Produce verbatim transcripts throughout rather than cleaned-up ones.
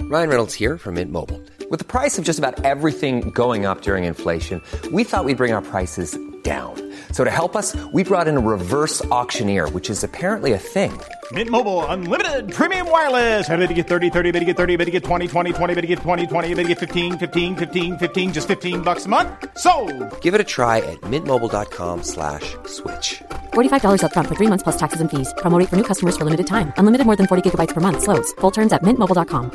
Ryan Reynolds here from Mint Mobile. With the price of just about everything going up during inflation, we thought we'd bring our prices down. So to help us, we brought in a reverse auctioneer, which is apparently a thing. Mint Mobile Unlimited Premium Wireless. How to get thirty, thirty, how to get thirty, how to get twenty, twenty, twenty, how to get twenty, twenty, how to get fifteen, fifteen, fifteen, fifteen, just fifteen bucks a month? Sold! Give it a try at mintmobile.com slash switch. forty-five dollars up front for three months plus taxes and fees. Promo rate for new customers for limited time. Unlimited more than forty gigabytes per month. Slows full terms at mint mobile dot com.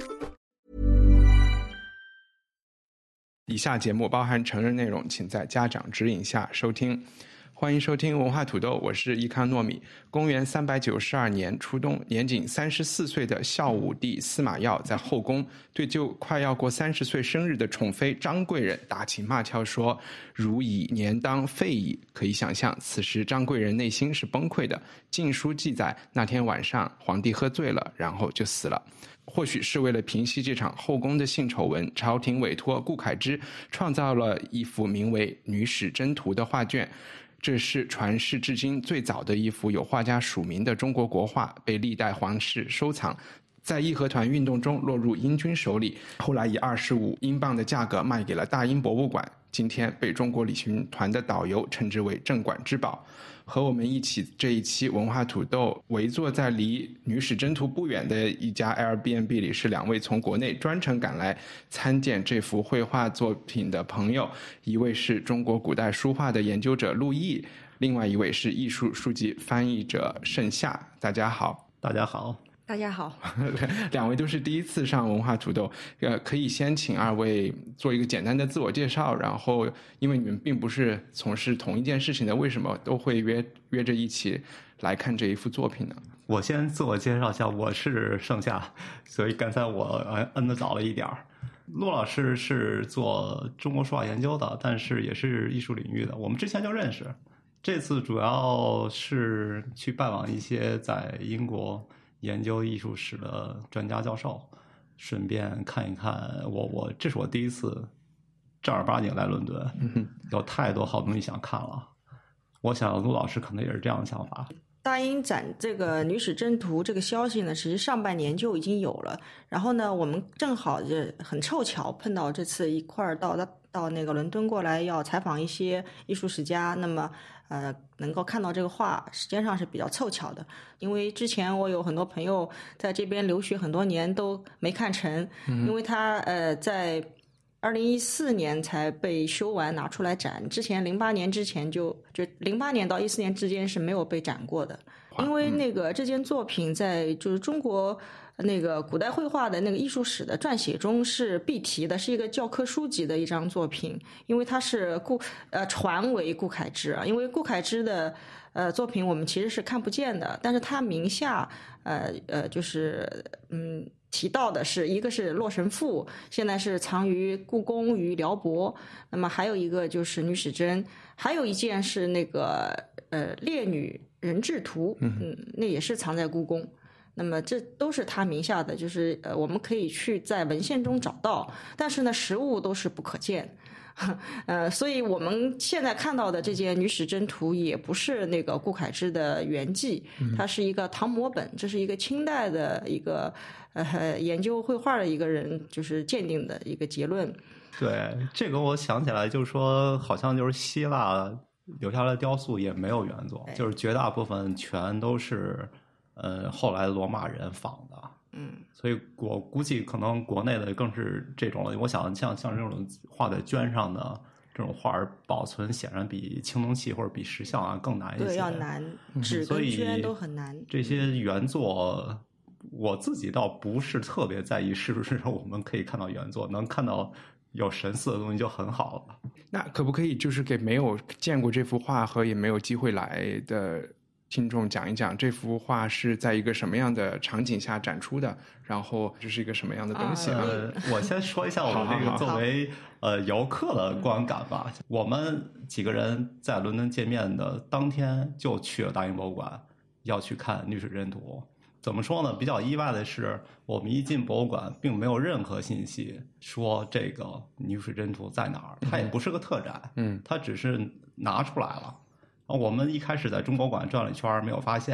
以下节目包含成人内容，请在家长指引下收听。欢迎收听文化土豆，我是伊康糯米。公元三百九十二年初冬，年仅三十四岁的孝武帝司马曜在后宫对就快要过三十岁生日的宠妃张贵人打情骂俏说：“汝已年当废矣。”可以想象，此时张贵人内心是崩溃的。禁书记载，那天晚上皇帝喝醉了，然后就死了。或许是为了平息这场后宫的性丑闻，朝廷委托顾恺之创造了一幅名为《女史箴图》的画卷。这是传世至今最早的一幅有画家署名的中国国画，被历代皇室收藏。在义和团运动中落入英军手里，后来以二十五英镑的价格卖给了大英博物馆，今天被中国旅行团的导游称之为镇馆之宝。和我们一起这一期文化土豆围坐在离女史箴图不远的一家 Airbnb 里，是两位从国内专程赶来参见这幅绘画作品的朋友，一位是中国古代书画的研究者陆毅，另外一位是艺术书籍翻译者盛夏。大家好。 大家好。 大家好。 两位都是第一次上文化土豆，呃，可以先请二位做一个简单的自我介绍，然后因为你们并不是从事同一件事情的，为什么都会约约着一起来看这一幅作品呢？ 我先自我介绍一下，我是盛夏，所以刚才我摁的早了一点。陆老师是做中国书画研究的，但是也是艺术领域的，我们之前就认识。这次主要是去拜访一些在英国研究艺术史的专家教授，顺便看一看我我这是我第一次正儿八经来伦敦，嗯、有太多好东西想看了。我想陆老师可能也是这样的想法。 大英展这个女史箴图这个消息呢，其实上半年就已经有了。然后呢，我们正好就很凑巧碰到这次一块儿到到那个伦敦过来，要采访一些艺术史家。那么呃，能够看到这个画，时间上是比较凑巧的。因为之前我有很多朋友在这边留学很多年都没看成，嗯、因为他呃在二零一四年才被修完拿出来展，之前零八年之前就就零八年到一四年之间是没有被展过的。因为那个这件作品在就是中国那个古代绘画的那个艺术史的撰写中是必提的，是一个教科书级的一张作品。因为它是顾呃传为顾恺之啊，因为顾恺之的呃作品我们其实是看不见的，但是他名下呃呃就是嗯提到的是一个是《洛神赋》，现在是藏于故宫于辽博，那么还有一个就是女史箴，还有一件是那个呃烈女人质图，嗯，那也是藏在故宫。那么这都是他名下的，就是呃我们可以去在文献中找到，但是呢实物都是不可见。呃，所以我们现在看到的这件女史箴图也不是那个顾恺之的原迹，它是一个唐摹本，这是一个清代的一个呃研究绘画的一个人就是鉴定的一个结论。 对，这个我想起来，就是说好像就是希腊留下来的雕塑也没有原作，就是绝大部分全都是呃后来罗马人仿的。嗯，所以我估计可能国内的更是这种了。我想像像这种画在绢上的这种画儿，保存显然比青铜器或者比石像啊更难一些。 对，要难，纸跟绢都很难。 这些原作，我自己倒不是特别在意是不是我们可以看到原作，能看到有神似的东西就很好了。 那可不可以就是给没有见过这幅画和也没有机会来的听众讲一讲这幅画是在一个什么样的场景下展出的，然后这是一个什么样的东西啊？ 呃，我先说一下我们这个作为呃游客的观感吧。我们几个人在伦敦见面的当天就去了大英博物馆，要去看女史箴图。怎么说呢？比较意外的是，我们一进博物馆，并没有任何信息说这个女史箴图在哪儿，它也不是个特展，嗯，它只是拿出来了。我们一开始在中国馆转了一圈没有发现，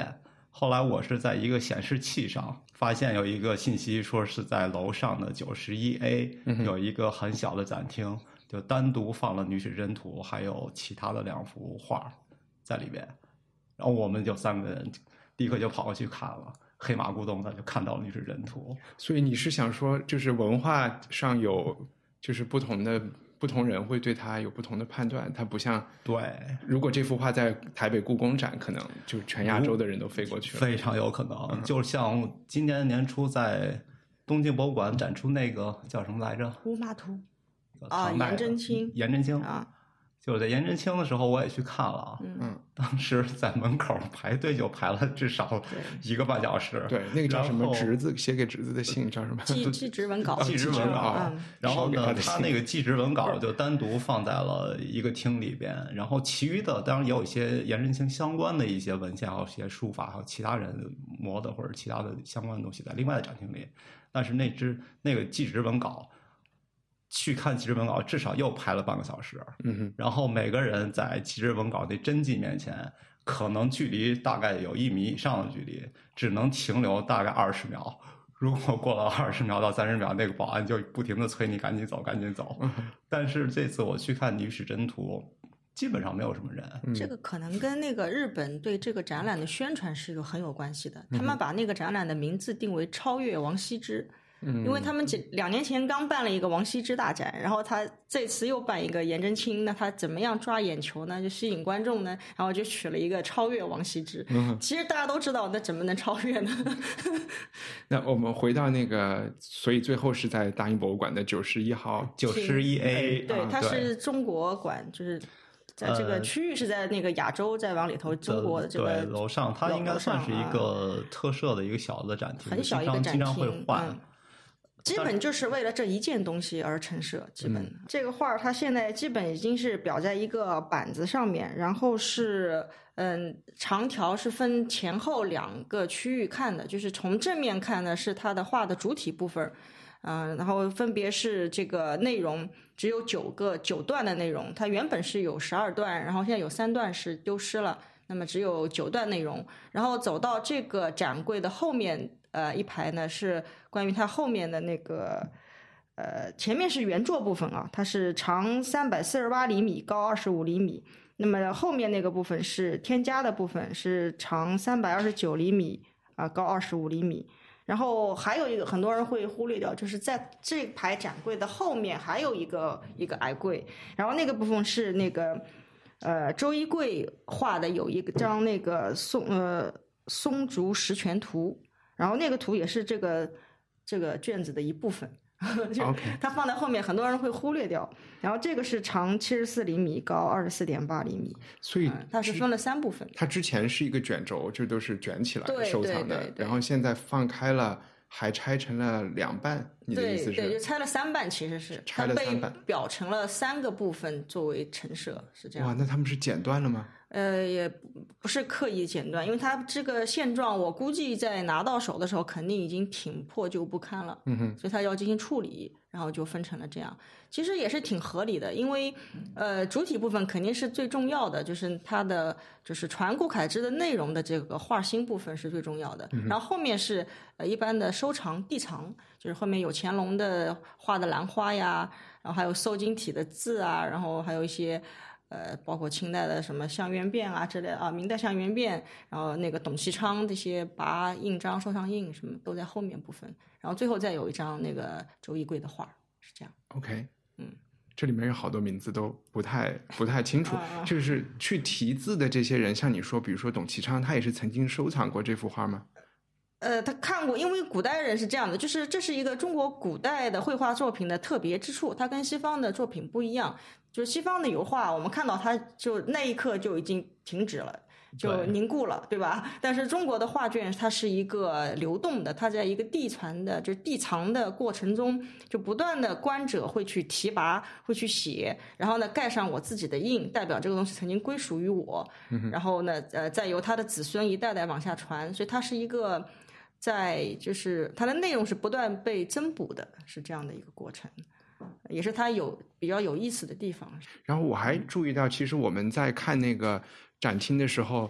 后来我是在一个显示器上发现有一个信息，说是在楼上的九十一 A 有一个很小的展厅，就单独放了女史箴图，还有其他的两幅画在里边。然后我们就三个人立刻就跑过去看了，黑马咕咚的就看到了女史箴图。 所以你是想说，就是文化上有就是不同的不同人会对它有不同的判断，它不像对， 如果这幅画在台北故宫展，可能就全亚洲的人都飞过去了， 非常有可能。嗯、就像今年年初在东京博物馆展出那个叫什么来着？ 乌马图啊， 颜真卿， 颜真卿啊。 就在颜真卿的时候，我也去看了。 嗯， 当时在门口排队就排了至少一个半小时。 对，那个叫什么侄子写给侄子的信叫什么？ 祭祭侄文稿。 祭侄文稿。 嗯、 然后呢，他那个祭侄文稿就单独放在了一个厅里边，然后其余的当然也有一些颜真卿相关的一些文献，还有一些书法，还有其他人摹的或者其他的相关的东西在另外的展厅里。但是那只那个祭侄文稿。去看祭侄文稿至少又排了半个小时， 嗯哼， 然后每个人在祭侄文稿那真迹面前，可能距离大概有一米以上的距离，只能停留大概二十秒。如果过了二十秒到三十秒，那个保安就不停的催你赶紧走，赶紧走。 嗯、 但是这次我去看女史箴图，基本上没有什么人。 嗯、 这个可能跟那个日本对这个展览的宣传是有很有关系的， 嗯、 他们把那个展览的名字定为超越王羲之。 嗯， 因为他们几两年前刚办了一个王羲之大展，然后他这次又办一个颜真卿，那他怎么样抓眼球呢？就吸引观众呢？然后就取了一个超越王羲之。 嗯， 其实大家都知道，那怎么能超越呢？ 那我们回到那个，所以最后是在大英博物馆的九十一号九十一 A， 对，它是中国馆，就是在这个区域是在那个亚洲，再往里头中国的这个对楼上，它应该算是一个特设的一个小的展厅， 很小一个展厅， 经常会换。 嗯基本就是为了这一件东西而陈设，基本、嗯、这个画它现在基本已经是裱在一个板子上面，然后是嗯长条是分前后两个区域看的，就是从正面看呢是它的画的主体部分，嗯、呃，然后分别是这个内容只有九个九段的内容，它原本是有十二段，然后现在有三段是丢失了，那么只有九段内容，然后走到这个展柜的后面。呃，一排呢是关于它后面的那个，呃，前面是原作部分啊，它是长三百四十八厘米，高二十五厘米。那么后面那个部分是添加的部分，是长三百二十九厘米啊、呃，高二十五厘米。然后还有一个很多人会忽略掉，就是在这排展柜的后面还有一个一个矮柜，然后那个部分是那个呃周一贵画的有一张那个松呃松竹石泉图。然后那个图也是这个这个卷子的一部分，就它放在后面，很多人会忽略掉。然后这个是长七十四厘米，高二十四点八厘米， 所以、 嗯、它是分了三部分。 它之前是一个卷轴，就都是卷起来收藏的， 对对对对， 然后现在放开了，还拆成了两半。你的意思是？ 对对，就拆了三半，其实是拆了三半， 被裱成了三个部分作为陈设，是这样。 哇，那他们是剪断了吗？ 呃，也不是刻意剪断，因为它这个现状，我估计在拿到手的时候，肯定已经挺破旧不堪了。 嗯哼， 所以它要进行处理，然后就分成了这样。其实也是挺合理的，因为呃，主体部分肯定是最重要的，就是它的就是传顾恺之的内容的这个画心部分是最重要的。 嗯、 然后后面是呃一般的收藏地藏，就是后面有乾隆的画的兰花呀，然后还有瘦金体的字啊，然后还有一些。呃，包括清代的什么相园变啊之类啊，明代相园变，然后那个董其昌这些拔印章、收藏印什么都在后面部分，然后最后再有一张那个周一贵的画，是这样。 OK， 嗯， 这里面有好多名字都不太不太清楚，就是去题字的这些人，像你说，比如说董其昌，他也是曾经收藏过这幅画吗？ 呃，他看过，因为古代人是这样的，就是这是一个中国古代的绘画作品的特别之处，它跟西方的作品不一样。就是西方的油画，我们看到它就那一刻就已经停止了，就凝固了， 对, 对吧？但是中国的画卷它是一个流动的，它在一个递传的，就是递藏的过程中，就不断的观者会去提拔，会去写，然后呢盖上我自己的印，代表这个东西曾经归属于我， 嗯、 然后呢，呃，再由他的子孙一代代往下传，所以它是一个在就是它的内容是不断被增补的，是这样的一个过程。也是它有比较有意思的地方。 然后我还注意到，其实我们在看那个展厅的时候，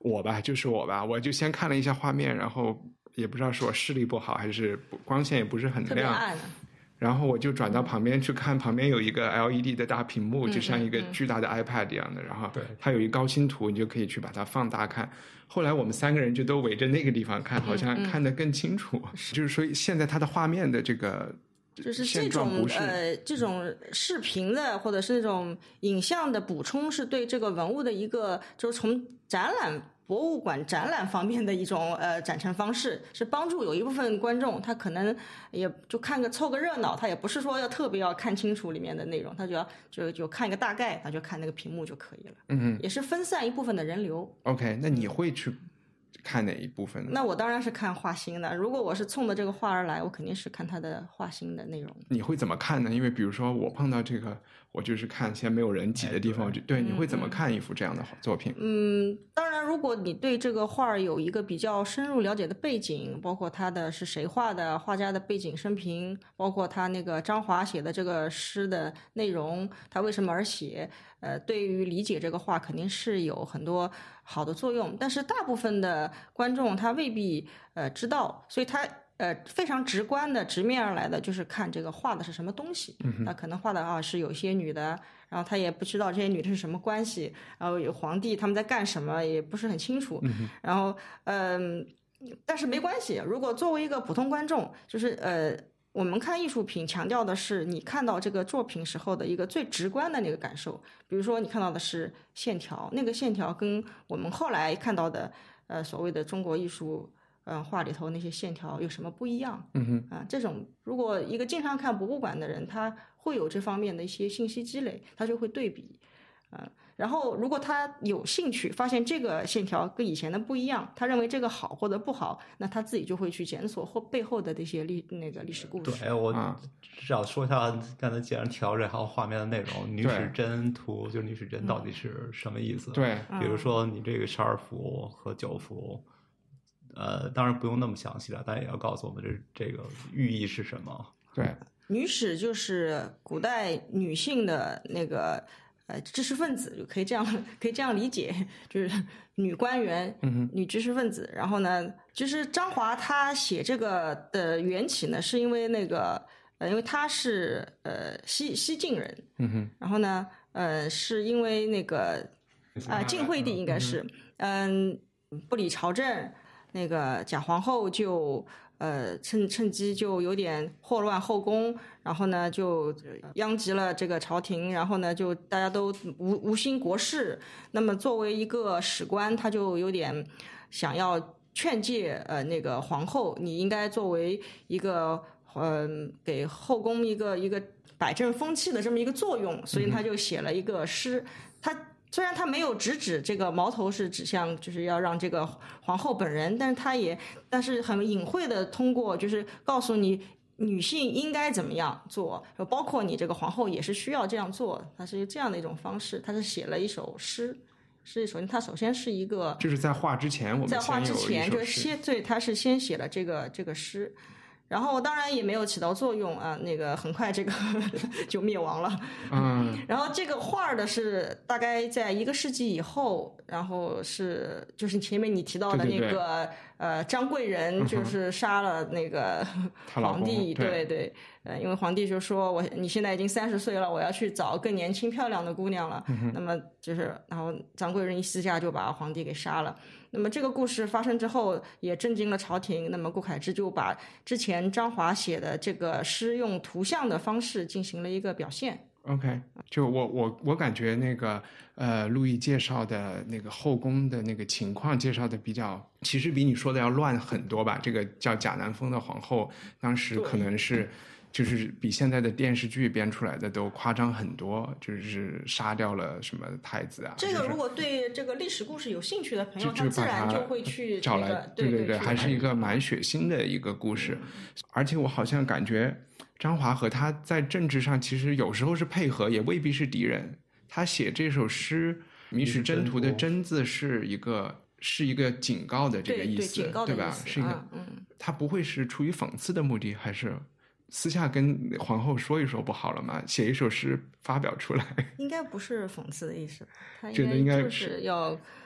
我吧，就是我吧，我就先看了一下画面，然后也不知道是我视力不好还是光线也不是很亮，特别暗。 然后我就转到旁边去看，旁边有一个 L E D 的大屏幕，就像一个巨大的 iPad 一样的，然后它有一高清图，你就可以去把它放大看。后来我们三个人就都围着那个地方看，好像看得更清楚。就是说现在它的画面的这个就是这种呃这种视频的或者是那种影像的补充，是对这个文物的一个就是从展览博物馆展览方面的一种呃展陈方式，是帮助有一部分观众他可能也就看个凑个热闹，他也不是说要特别要看清楚里面的内容，他就要就就看一个大概，他就看那个屏幕就可以了。 嗯， 也是分散一部分的人流。 OK， 那你会去看哪一部分呢？ 那我当然是看画心的，如果我是冲着这个画而来，我肯定是看它的画心的内容。 你会怎么看呢？因为比如说我碰到这个，我就是看现在没有人挤的地方，哎、对, 对，你会怎么看一幅这样的作品？ 嗯，当然如果你对这个画有一个比较深入了解的背景，包括它的是谁画的，画家的背景生平，包括他那个张华写的这个诗的内容，他为什么而写，呃，对于理解这个画肯定是有很多好的作用。但是大部分的观众他未必呃知道，所以他呃非常直观的直面而来的就是看这个画的是什么东西。嗯，他可能画的啊是有些女的，然后他也不知道这些女的是什么关系，然后有皇帝他们在干什么也不是很清楚。嗯，然后嗯、呃，但是没关系，如果作为一个普通观众，就是呃。我们看艺术品强调的是你看到这个作品时候的一个最直观的那个感受，比如说你看到的是线条，那个线条跟我们后来看到的呃所谓的中国艺术呃画里头那些线条有什么不一样？ 嗯哼， 啊，这种如果一个经常看博物馆的人，他会有这方面的一些信息积累，他就会对比，啊。然后如果他有兴趣发现这个线条跟以前的不一样，他认为这个好或者不好，那他自己就会去检索或背后的这些历那个历史故事。 对，我只要说一下刚才既然提到这还有画面的内容，女史箴图就是女史箴到底是什么意思？ 对， 比如说你这个十二幅和九幅，呃，当然不用那么详细了，但也要告诉我们这这个寓意是什么。 对， 女史就是古代女性的那个呃，知识分子，就可以这样可以这样理解，就是女官员、嗯、女知识分子。然后呢，就是张华他写这个的缘起呢，是因为那个呃，因为他是呃西西晋人， 嗯哼， 然后呢，呃，是因为那个啊，晋惠帝应该是，嗯，不理朝政，那个假皇后就。呃，趁趁机就有点祸乱后宫，然后呢就殃及了这个朝廷，然后呢就大家都无无心国事。那么作为一个史官，他就有点想要劝诫呃那个皇后，你应该作为一个呃给后宫一个一个摆正风气的这么一个作用，所以他就写了一个诗，他。虽然他没有直指这个矛头是指向就是要让这个皇后本人，但是他也但是很隐晦的通过就是告诉你女性应该怎么样做，包括你这个皇后也是需要这样做，他是这样的一种方式，他是写了一首诗。是首先他首先是一个就是在画之前我们在画之前就先对他是先写了这个这个诗。然后当然也没有起到作用啊，那个很快这个就灭亡了。 嗯， 然后这个画的是大概在一个世纪以后，然后是就是前面你提到的那个对对对呃张贵人就是杀了那个皇帝， 对对对，呃，因为皇帝就说我你现在已经三十岁了，我要去找更年轻漂亮的姑娘了。嗯、那么就是然后张贵人一私下就把皇帝给杀了。那么这个故事发生之后也震惊了朝廷，那么顾恺之就把之前张华写的这个诗用图像的方式进行了一个表现。 OK， 就我我我感觉那个呃，路易介绍的那个后宫的那个情况介绍的比较，其实比你说的要乱很多吧。这个叫贾南风的皇后，当时可能是就是比现在的电视剧编出来的都夸张很多，就是杀掉了什么太子啊。 这个如果对这个历史故事有兴趣的朋友，他自然就会去找来，对对对，还是一个蛮血腥的一个故事。而且我好像感觉。张华和他在政治上其实有时候是配合，也未必是敌人。他写这首诗《女史箴图》的“箴”字是一个是一个警告的这个意思， 对, 对, 对吧？是一个，嗯，他不会是出于讽刺的目的，还是私下跟皇后说一说不好了吗？写一首诗发表出来， 应该不是讽刺的意思，他觉得应该就是要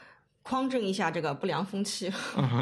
匡正一下这个不良风气。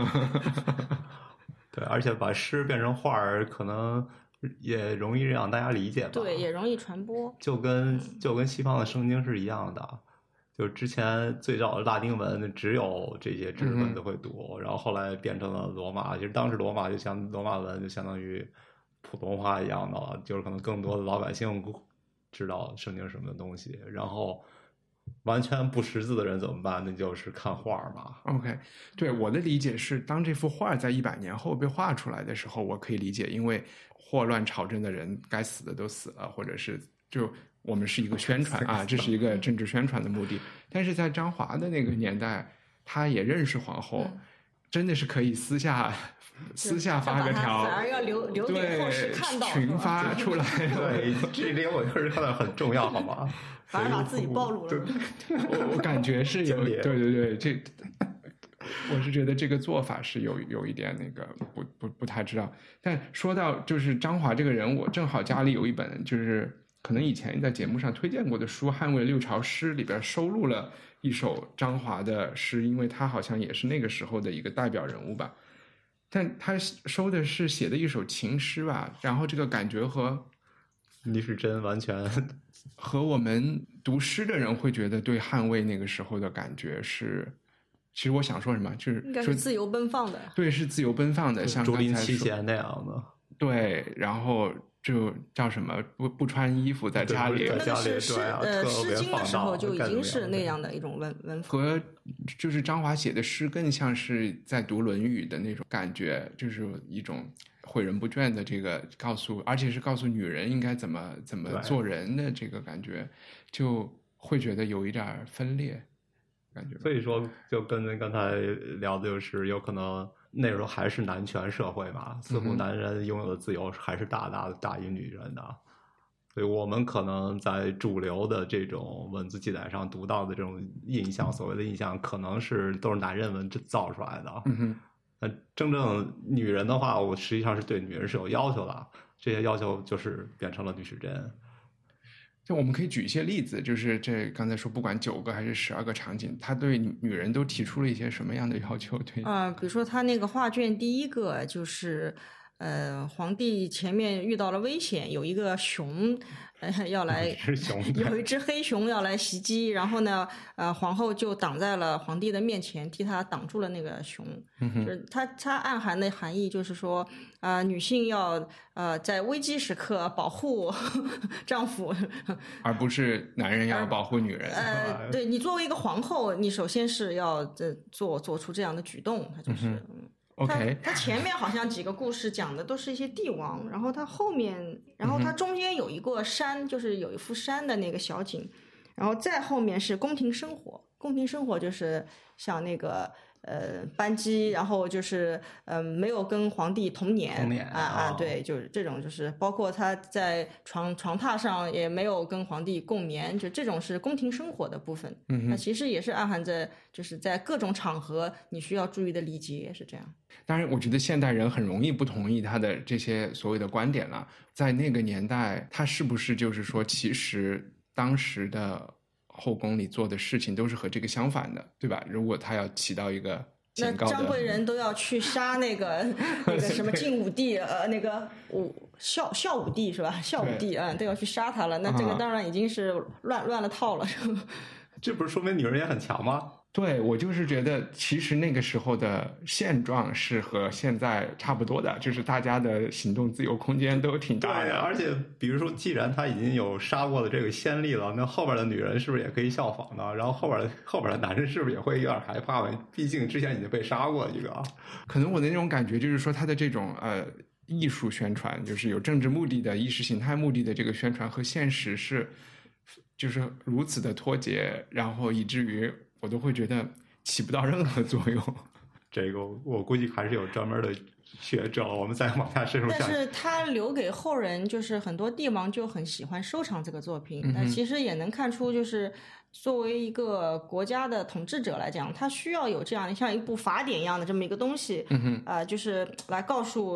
对，而且把诗变成画儿，可能也容易让大家理解吧。 对，也容易传播。 就跟就跟西方的圣经是一样的，就之前最早的拉丁文只有这些知识分子会读，嗯、然后后来变成了罗马。其实当时罗马就像罗马文就相当于普通话一样的，就是可能更多的老百姓知道圣经是什么东西，然后完全不识字的人怎么办？那就是看画嘛。 OK， 对，我的理解是，当这幅画在一百年后被画出来的时候，我可以理解，因为祸乱朝政的人该死的都死了，或者是就我们是一个宣传啊，这是一个政治宣传的目的。但是在张华的那个年代，他也认识皇后，嗯、真的是可以私下私下发个条， 反而要留留给后世看到， 群发出来。 对，这点我确实看到很重要，好吗？ 反而把自己暴露了。 我我感觉是有，对对对，这我是觉得这个做法是有有一点那个不不不太知道。但说到就是张华这个人，我正好家里有一本就是可能以前在节目上推荐过的书《捍卫六朝诗》，里边收录了一首张华的诗，因为他好像也是那个时候的一个代表人物吧。但他收的是写的一首情诗吧，然后这个感觉和李时珍完全和我们读诗的人会觉得对捍卫那个时候的感觉是，其实我想说什么，就是应该是自由奔放的， 对，是自由奔放的，像竹林七贤那样的， 对，然后就叫什么不不穿衣服在家里， 在家里对，是呃，《诗经》的时候就已经是那样的一种文文风， 和就是张华写的诗更像是在读《论语》的那种感觉，就是一种诲人不倦的这个告诉，而且是告诉女人应该怎么怎么做人的这个感觉，就会觉得有一点分裂感觉。 所以说，就跟刚才聊的就是有可能那时候还是男权社会嘛，似乎男人拥有的自由还是大大大于女人的。所以我们可能在主流的这种文字记载上读到的这种印象，所谓的印象，可能是都是男人文造出来的。 嗯哼。 那真正女人的话，我实际上是对女人是有要求的，这些要求就是变成了李时珍。 就我们可以举一些例子，就是这刚才说不管九个还是十二个场景，他对女人都提出了一些什么样的要求？对啊、呃，比如说他那个画卷第一个就是呃，皇帝前面遇到了危险，有一个熊。呃，要来有一只黑熊要来袭击，然后呢，呃，皇后就挡在了皇帝的面前，替他挡住了那个熊。 嗯、 就是它它暗含的含义就是说，啊、呃，女性要呃在危机时刻保护丈夫， 而不是男人要保护女人。 呃，对，你作为一个皇后，你首先是要呃做做出这样的举动，它就是。 嗯OK， 他前面好像几个故事讲的都是一些帝王，然后他后面，然后他中间有一个山，嗯、就是有一幅山的那个小景，然后再后面是宫廷生活，宫廷生活就是像那个呃班姬，然后就是呃没有跟皇帝同年， 同年啊啊，对，就是这种，就是包括他在床床榻上也没有跟皇帝共眠，就这种是宫廷生活的部分。 嗯， 那其实也是暗含着就是在各种场合你需要注意的礼节是这样。 当然我觉得现代人很容易不同意他的这些所谓的观点了，在那个年代他是不是就是说其实当时的后宫里做的事情都是和这个相反的，对吧？如果他要起到一个警告的， 那张贵人都要去杀那个那个什么晋武帝呃那个武孝孝武帝是吧？孝武帝啊、嗯、都要去杀他了，那这个当然已经是乱、啊、乱了套了。 这不是说明女人也很强吗？ 对，我就是觉得其实那个时候的现状是和现在差不多的，就是大家的行动自由空间都挺大的。 对，而且比如说既然他已经有杀过的这个先例了，那后边的女人是不是也可以效仿呢？然后后边的后边的男人是不是也会有点害怕呢？毕竟之前已经被杀过一个。 可能我的那种感觉就是说他的这种呃艺术宣传，就是有政治目的的意识形态目的的这个宣传和现实是就是如此的脱节，然后以至于我都会觉得起不到任何作用。 这个我估计还是有专门的学者，我们再往下深入下。 但是他留给后人，就是很多帝王就很喜欢收藏这个作品。 嗯、 但其实也能看出，就是作为一个国家的统治者来讲，他需要有这样像一部法典一样的这么一个东西， 嗯哼， 呃，就是来告诉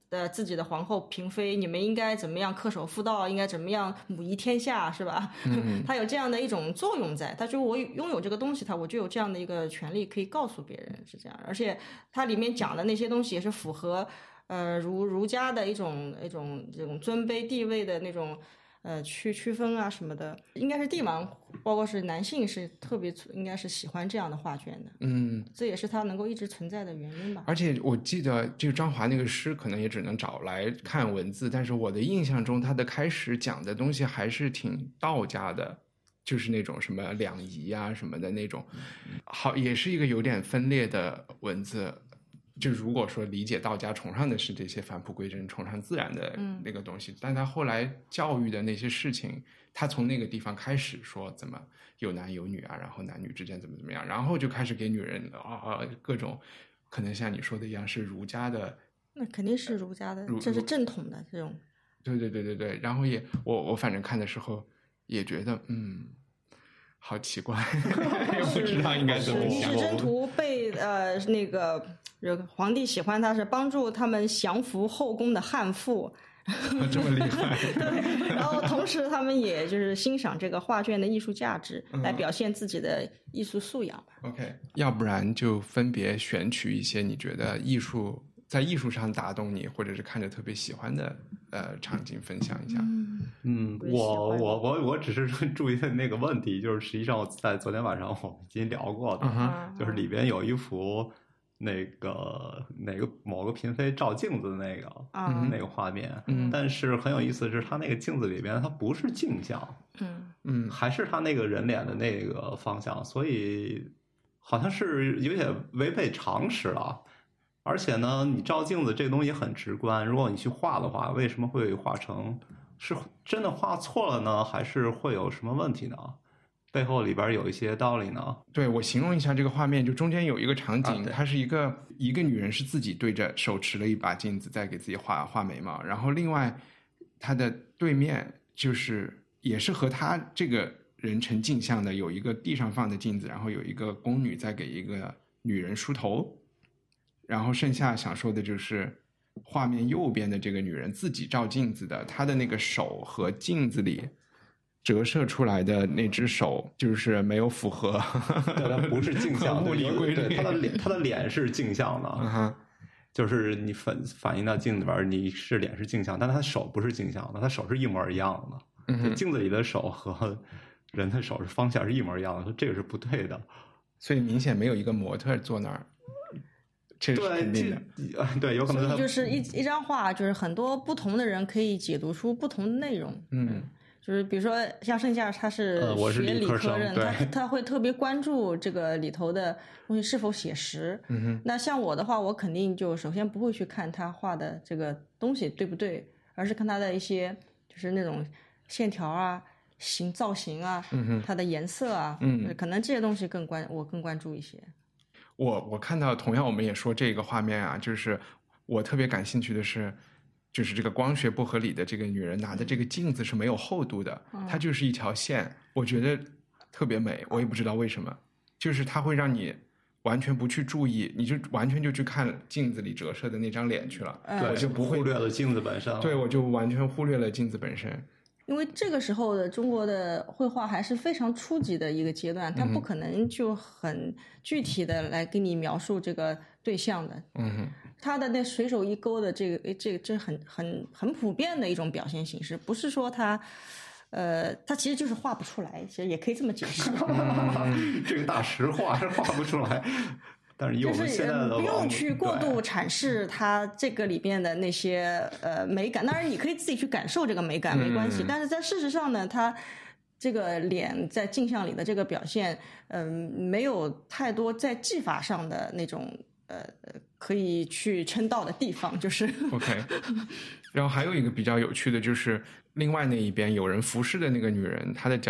的自己的皇后嫔妃，你们应该怎么样恪守妇道，应该怎么样母仪天下，是吧？嗯，他有这样的一种作用在，他就我拥有这个东西，他我就有这样的一个权利可以告诉别人，是这样。而且它里面讲的那些东西也是符合呃儒儒家的一种一种这种尊卑地位的那种。呃，区区分啊什么的，应该是帝王，包括是男性是特别应该是喜欢这样的画卷的， 嗯， 这也是他能够一直存在的原因吧。 而且我记得，就张华那个诗，可能也只能找来看文字，但是我的印象中，他的开始讲的东西还是挺道家的，就是那种什么两仪啊什么的那种，好，也是一个有点分裂的文字。就如果说理解道家崇尚的是这些返璞归真、崇尚自然的那个东西，嗯、但他后来教育的那些事情，他从那个地方开始说怎么有男有女啊，然后男女之间怎么怎么样，然后就开始给女人啊各种可能像你说的一样是儒家的， 那肯定是儒家的，这是正统的这种。 对对对对对，然后也我我反正看的时候也觉得嗯。好奇怪，也不知道应该怎么想。 女使真图被呃那个皇帝喜欢他是帮助他们降服后宫的悍妇， 这么厉害。 对，然后同时他们也就是欣赏这个画卷的艺术价值，嗯、来表现自己的艺术素养。 OK， 要不然就分别选取一些你觉得艺术在艺术上打动你，或者是看着特别喜欢的呃场景分享一下。 嗯， 嗯我我我我只是注意的那个问题，就是实际上我在昨天晚上我们已经聊过的， uh-huh. 就是里边有一幅那个哪个某个嫔妃照镜子的那个、uh-huh. 那个画面， 嗯， 但是很有意思的是，它那个镜子里边它不是镜像， 嗯嗯， 还是他那个人脸的那个方向，所以好像是有点违背常识了。而且呢，你照镜子这个东西很直观，如果你去画的话，为什么会画成是真的画错了呢？还是会有什么问题呢？背后里边有一些道理呢？ 对，我形容一下这个画面，就中间有一个场景， 啊、 它是一个一个女人是自己对着手持了一把镜子在给自己画画眉毛，然后另外她的对面就是也是和她这个人成镜像的，有一个地上放的镜子，然后有一个宫女在给一个女人梳头。然后剩下想说的就是画面右边的这个女人自己照镜子的，她的那个手和镜子里折射出来的那只手就是没有符合， 对，它不是镜像的， 物理规律， 对，她的脸，她的脸是镜像的， 嗯、 就是你反反映到镜子里边，你是脸是镜像，但她手不是镜像的，她手是一模一样的， 嗯、 镜子里的手和人的手是方向是一模一样的，这个是不对的， 所以明显没有一个模特坐那儿。这是肯定的， 对，有可能所以就是一一张画，就是很多不同的人可以解读出不同的内容。 嗯， 就是比如说像盛夏他是学理科人， 呃、 他他会特别关注这个里头的东西是否写实。 嗯哼， 那像我的话，我肯定就首先不会去看他画的这个东西对不对，而是看他的一些就是那种线条啊、形造型啊、 嗯哼， 它的颜色啊， 嗯， 可能这些东西更关我更关注一些。 我我看到同样我们也说这个画面啊，就是我特别感兴趣的是，就是这个光学不合理的这个女人拿的这个镜子是没有厚度的， 嗯、 它就是一条线，我觉得特别美，我也不知道为什么，就是它会让你完全不去注意，你就完全就去看镜子里折射的那张脸去了， 嗯、 我就不会忽略了镜子本身， 对，我就完全忽略了镜子本身。 因为这个时候的中国的绘画还是非常初级的一个阶段，它不可能就很具体的来给你描述这个对象的。 嗯哼， 他的那随手一勾的这个，这个这很很很普遍的一种表现形式，不是说他，呃，他其实就是画不出来，其实也可以这么解释。 嗯、这个大实话是画不出来。但是以我们现在的不用去过度阐释它这个里边的那些呃美感，当然你可以自己去感受这个美感没关系， 嗯、 但是在事实上呢，它这个脸在镜像里的这个表现，嗯、呃，没有太多在技法上的那种呃可以去称道的地方，就是 OK。然后还有一个比较有趣的就是，另外那一边有人服侍的那个女人，她的脚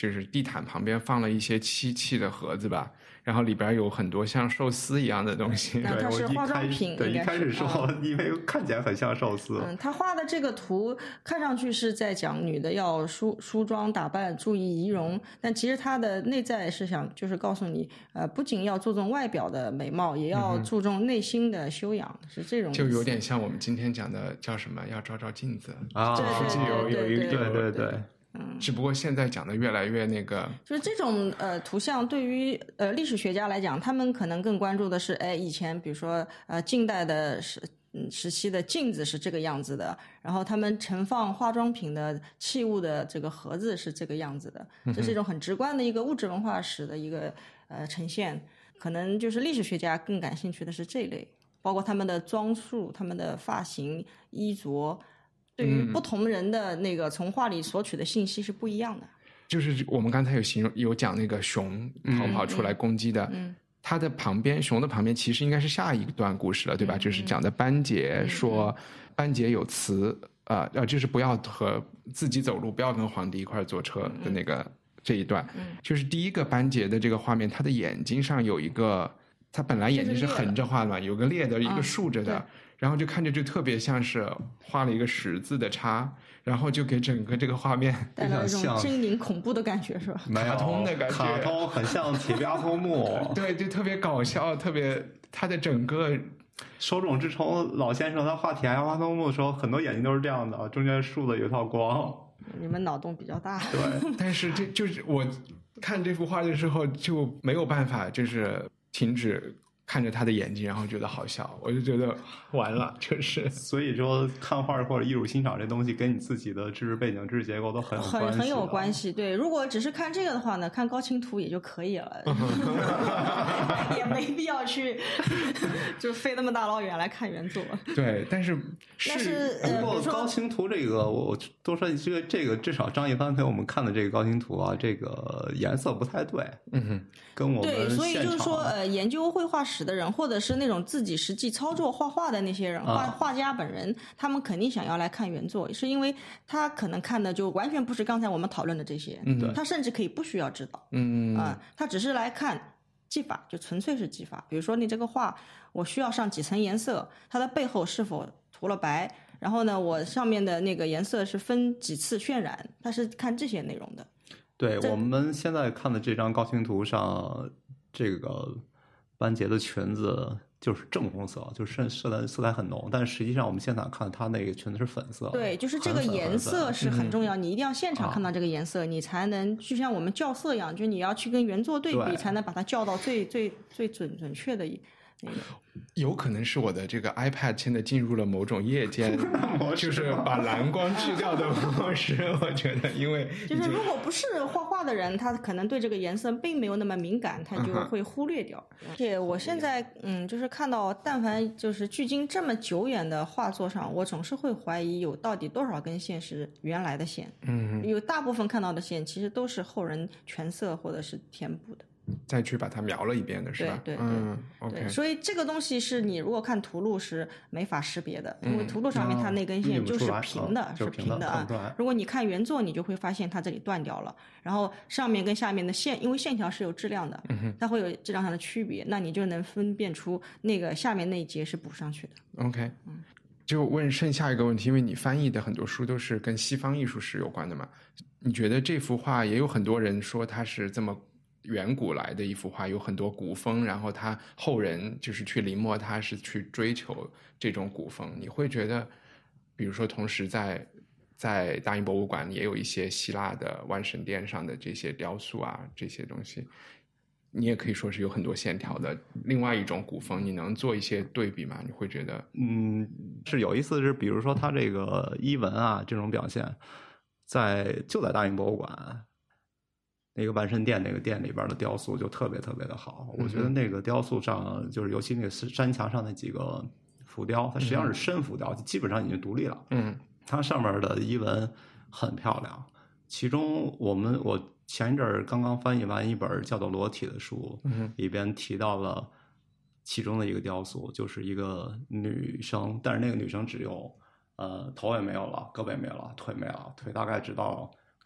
就是地毯旁边放了一些漆器的盒子吧，然后里边有很多像寿司一样的东西。 那它是化妆品， 对，一开始说、嗯、因为看起来很像寿司。 嗯，他画的这个图看上去是在讲女的要梳梳妆打扮，注意仪容，但其实他的内在是想就是告诉你，呃，不仅要注重外表的美貌，也要注重内心的修养，嗯、是这种意思。 就有点像我们今天讲的叫什么，要照照镜子啊， 对对对有有一个对对对。 嗯， 只不过现在讲的越来越那个， 就是这种呃图像对于呃历史学家来讲，他们可能更关注的是，哎，以前比如说呃近代的时嗯时期的镜子是这个样子的，然后他们盛放化妆品的器物的这个盒子是这个样子的，这是一种很直观的一个物质文化史的一个呃呈现。可能就是历史学家更感兴趣的是这一类，包括他们的装束、他们的发型、衣着。对于不同人的那个从画里索取的信息是不一样的。 就是我们刚才有形容有讲那个熊逃跑出来攻击的， 嗯嗯、 它的旁边熊的旁边其实应该是下一段故事了，对吧？嗯、就是讲的班杰说，班杰有词啊、呃，就是不要和自己走路，不要跟皇帝一块坐车的那个、嗯、这一段， 嗯、 就是第一个班杰的这个画面，他的眼睛上有一个，他本来眼睛是横着画的嘛，有个裂的，一个竖着的。嗯，然后就看着就特别像是画了一个十字的叉，然后就给整个这个画面带来一种狰狞恐怖的感觉，是吧？ 卡通的感觉， 卡通很像铁臂阿童木。 对，就特别搞笑，特别他的整个手冢治虫老先生他画铁臂阿童木的时候，很多眼睛都是这样的，中间竖的有一道光。 你们脑洞比较大。 对， 但是这就是我看这幅画的时候就没有办法，就是停止看着他的眼睛，然后觉得好笑，我就觉得完了，就是所以说看画或者艺术欣赏这东西跟你自己的知识背景、知识结构都很有关系， 很很有关系。对，如果只是看这个的话呢，看高清图也就可以了，也没必要去就飞那么大老远来看原作。 对，但是但是不过高清图这个，我多说这个这个至少张一帆给我们看的这个高清图啊，这个颜色不太对， 嗯哼， 跟我们对，所以就是说现场呃，研究绘画史的人，或者是那种自己实际操作画画的那些人，画画家本人，他们肯定想要来看原作，是因为他可能看的就完全不是刚才我们讨论的这些， 嗯， 他甚至可以不需要知道， 嗯啊、呃，他只是来看技法，就纯粹是技法。比如说你这个画，我需要上几层颜色，它的背后是否涂了白，然后呢，我上面的那个颜色是分几次渲染，他是看这些内容的。 对，我们现在看的这张高清图上，这个班杰的裙子就是正红色，就是色彩色彩很浓，但实际上我们现场看它那个裙子是粉色。 对，就是这个颜色是很重要，你一定要现场看到这个颜色，嗯、你才能就像我们校色一样，就你要去跟原作对比，才能把它校到最最最准准确的那个。 有可能是我的这个 iPad 现在进入了某种夜间就是把蓝光去掉的模式，我觉得因为就是如果不是画画的人，他可能对这个颜色并没有那么敏感，他就会忽略掉。而且我现在嗯，就是看到但凡就是距今这么久远的画作上，我总是会怀疑有到底多少根线是原来的线。 嗯， 有大部分看到的线其实都是后人全色或者是填补的。 再去把它描了一遍的是吧？ 对对对， 嗯 ，OK。 对，所以这个东西是你如果看图录是没法识别的，因为图录上面它那根线就是平的， 嗯、 是平的啊。如果你看原作，你就会发现它这里断掉了，然后上面跟下面的线，因为线条是有质量的， 嗯、 它会有质量上的区别，那你就能分辨出那个下面那一节是补上去的。 OK， 嗯。 就问剩下一个问题，因为你翻译的很多书都是跟西方艺术史有关的嘛，你觉得这幅画也有很多人说它是这么远古来的一幅画，有很多古风，然后他后人就是去临摹它，是去追求这种古风。你会觉得比如说同时在在大英博物馆也有一些希腊的万神殿上的这些雕塑啊，这些东西你也可以说是有很多线条的另外一种古风，你能做一些对比吗？你会觉得嗯，是有意思的是，比如说他这个衣纹啊这种表现在就在大英博物馆那个万神殿那个殿里边的雕塑就特别特别的好，我觉得那个雕塑上就是尤其那个山墙上那几个浮雕，它实际上是深浮雕，基本上已经独立了。 嗯， 它上面的衣纹很漂亮，其中我们我前一阵儿刚刚翻译完一本叫做《裸体》的书， 嗯， 里边提到了其中的一个雕塑，就是一个女生，但是那个女生只有呃头也没有了，胳膊也没有了，腿没了，腿大概只到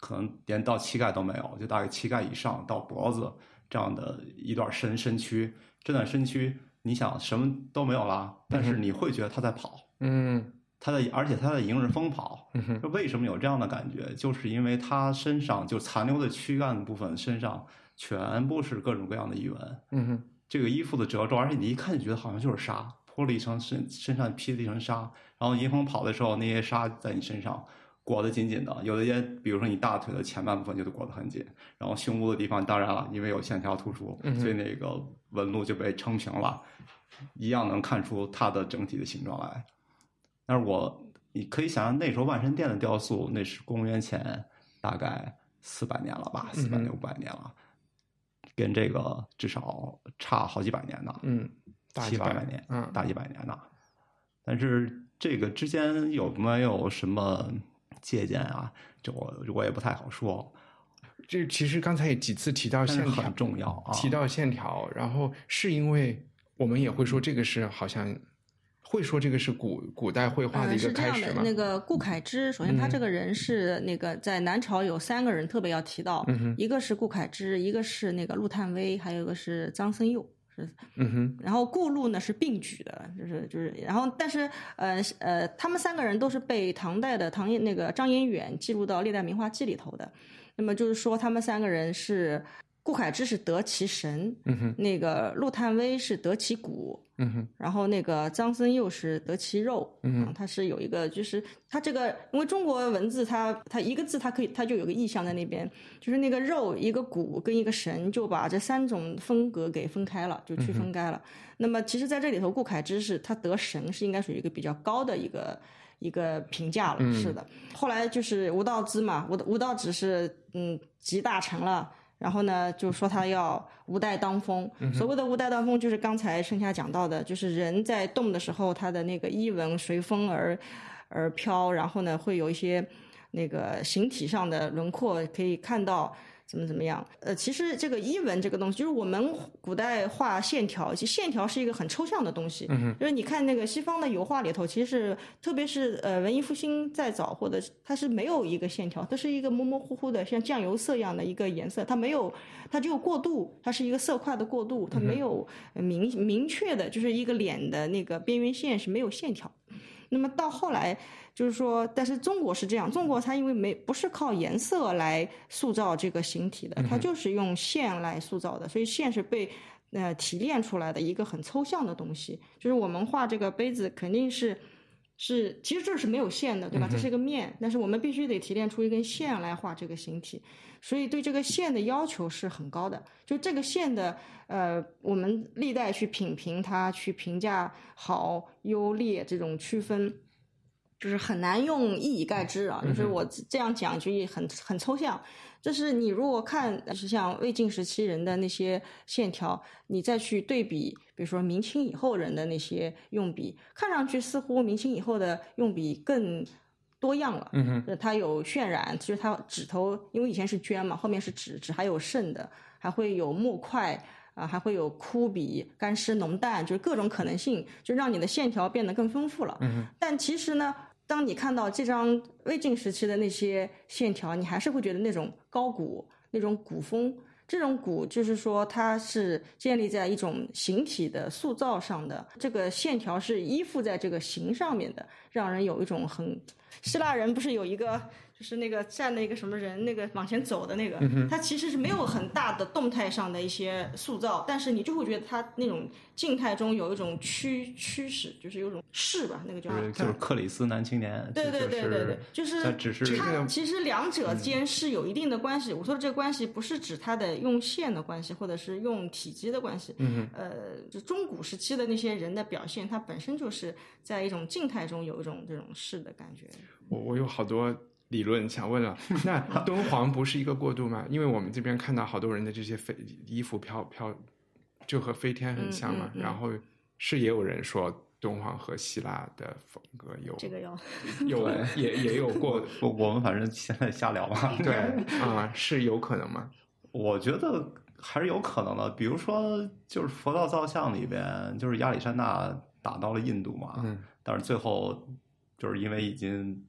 可能连到膝盖都没有，就大概膝盖以上到脖子这样的一段身身躯。这段身躯你想什么都没有啦，但是你会觉得他在跑， 嗯， 他在而且他在迎着风跑。 嗯， 为什么有这样的感觉？就是因为他身上就残留的躯干部分身上全部是各种各样的衣纹。 嗯哼， 这个衣服的褶皱，而且你一看就觉得好像就是纱，脱了一层身身上披了一层纱，然后迎风跑的时候，那些纱在你身上裹得紧紧的，有的些比如说你大腿的前半部分就裹得很紧，然后胸部的地方当然了，因为有线条突出，所以那个纹路就被撑平了，一样能看出它的整体的形状来。但是我你可以想象那时候万神殿的雕塑，那是公元前大概四百年了吧，四百年五百年了，跟这个至少差好几百年呢， 嗯，大七八百年， 嗯， 大几百年呢。但是这个之间有没有什么借鉴啊？这我我也不太好说。 这其实刚才也几次提到线条很重要啊， 提到线条，然后是因为我们也会说这个是好像会说这个是古古代绘画的一个开始吗？ 呃、那个顾恺之，首先他这个人是那个在南朝有三个人特别要提到， 嗯、 一个是顾恺之，一个是那个陆探微，还有一个是臧僧佑。 嗯哼， 然后顾陆呢是并举的，就是就是，然后但是呃呃，他们三个人都是被唐代的唐那个张彦远记录到《历代名画记》里头的。那么就是说，他们三个人是顾恺之是得其神， 嗯哼， 那个陆探微是得其骨， 嗯哼， 然后那个臧僧佑是得其肉， 嗯哼，他是有一个，就是他这个，因为中国文字它它一个字它可以它就有个意象在那边，就是那个肉一个骨跟一个神就把这三种风格给分开了，就区分开了。嗯、那么其实在这里头，顾恺之是他得神是应该属于一个比较高的一个。一个评价了，是的。嗯、后来就是吴道之嘛，吴吴道只是嗯集大成了，然后呢就说他要吴带当风。嗯、所谓的吴带当风，就是刚才盛夏讲到的，就是人在动的时候，他的那个衣纹随风而而飘，然后呢会有一些那个形体上的轮廓可以看到。怎么怎么样？呃，其实这个衣纹这个东西，就是我们古代画线条，其实线条是一个很抽象的东西。嗯哼，就是你看那个西方的油画里头，其实是特别是呃文艺复兴再早，或者它是没有一个线条，它是一个模模糊糊的，像酱油色一样的一个颜色，它没有，它只有过渡，它是一个色块的过渡，它没有明明确的，就是一个脸的那个边缘线是没有线条。那么到后来就是说，但是中国是这样，中国它因为没不是靠颜色来塑造这个形体的，它就是用线来塑造的，所以线是被呃提炼出来的一个很抽象的东西。就是我们画这个杯子肯定是是其实这是没有线的，对吧？这是一个面，但是我们必须得提炼出一根线来画这个形体，所以对这个线的要求是很高的。就这个线的呃，我们历代去品评它，去评价好优劣这种区分，就是很难用一以概之啊。就是我这样讲就很很抽象。就是你如果看，就是像魏晋时期人的那些线条，你再去对比，比如说明清以后人的那些用笔，看上去似乎明清以后的用笔更多样了。嗯哼，它有渲染，其实它指头，因为以前是绢嘛，后面是纸，纸还有渗的，还会有墨块。啊，还会有枯笔、干湿、浓淡，就是各种可能性，就让你的线条变得更丰富了。嗯，但其实呢，当你看到这张魏晋时期的那些线条，你还是会觉得那种高古、那种古风。这种古就是说，它是建立在一种形体的塑造上的，这个线条是依附在这个形上面的，让人有一种很。希腊人不是有一个。就是那个站的一个什么人，那个往前走的那个，嗯、他其实是没有很大的动态上的一些塑造，但是你就会觉得他那种静态中有一种驱驱使，就是有一种势吧，那个叫就是就是克里斯男青年， 对对对对对，就是他只是他其实两者间是有一定的关系。嗯、我说的这个关系不是指他的用线的关系，或者是用体积的关系。嗯呃，就中古时期的那些人的表现，它本身就是在一种静态中有一种这种势的感觉。 我我有好多。理论想问了，那敦煌不是一个过渡吗？因为我们这边看到好多人的这些飞衣服飘飘，就和飞天很像嘛。嗯嗯嗯、然后是也有人说敦煌和希腊的风格有这个有有也也有过。 我我们反正现在瞎聊嘛。 对啊、呃，是有可能吗？ 我觉得还是有可能的。比如说，就是佛道造像里边，就是亚历山大打到了印度嘛，嗯、但是最后就是因为已经。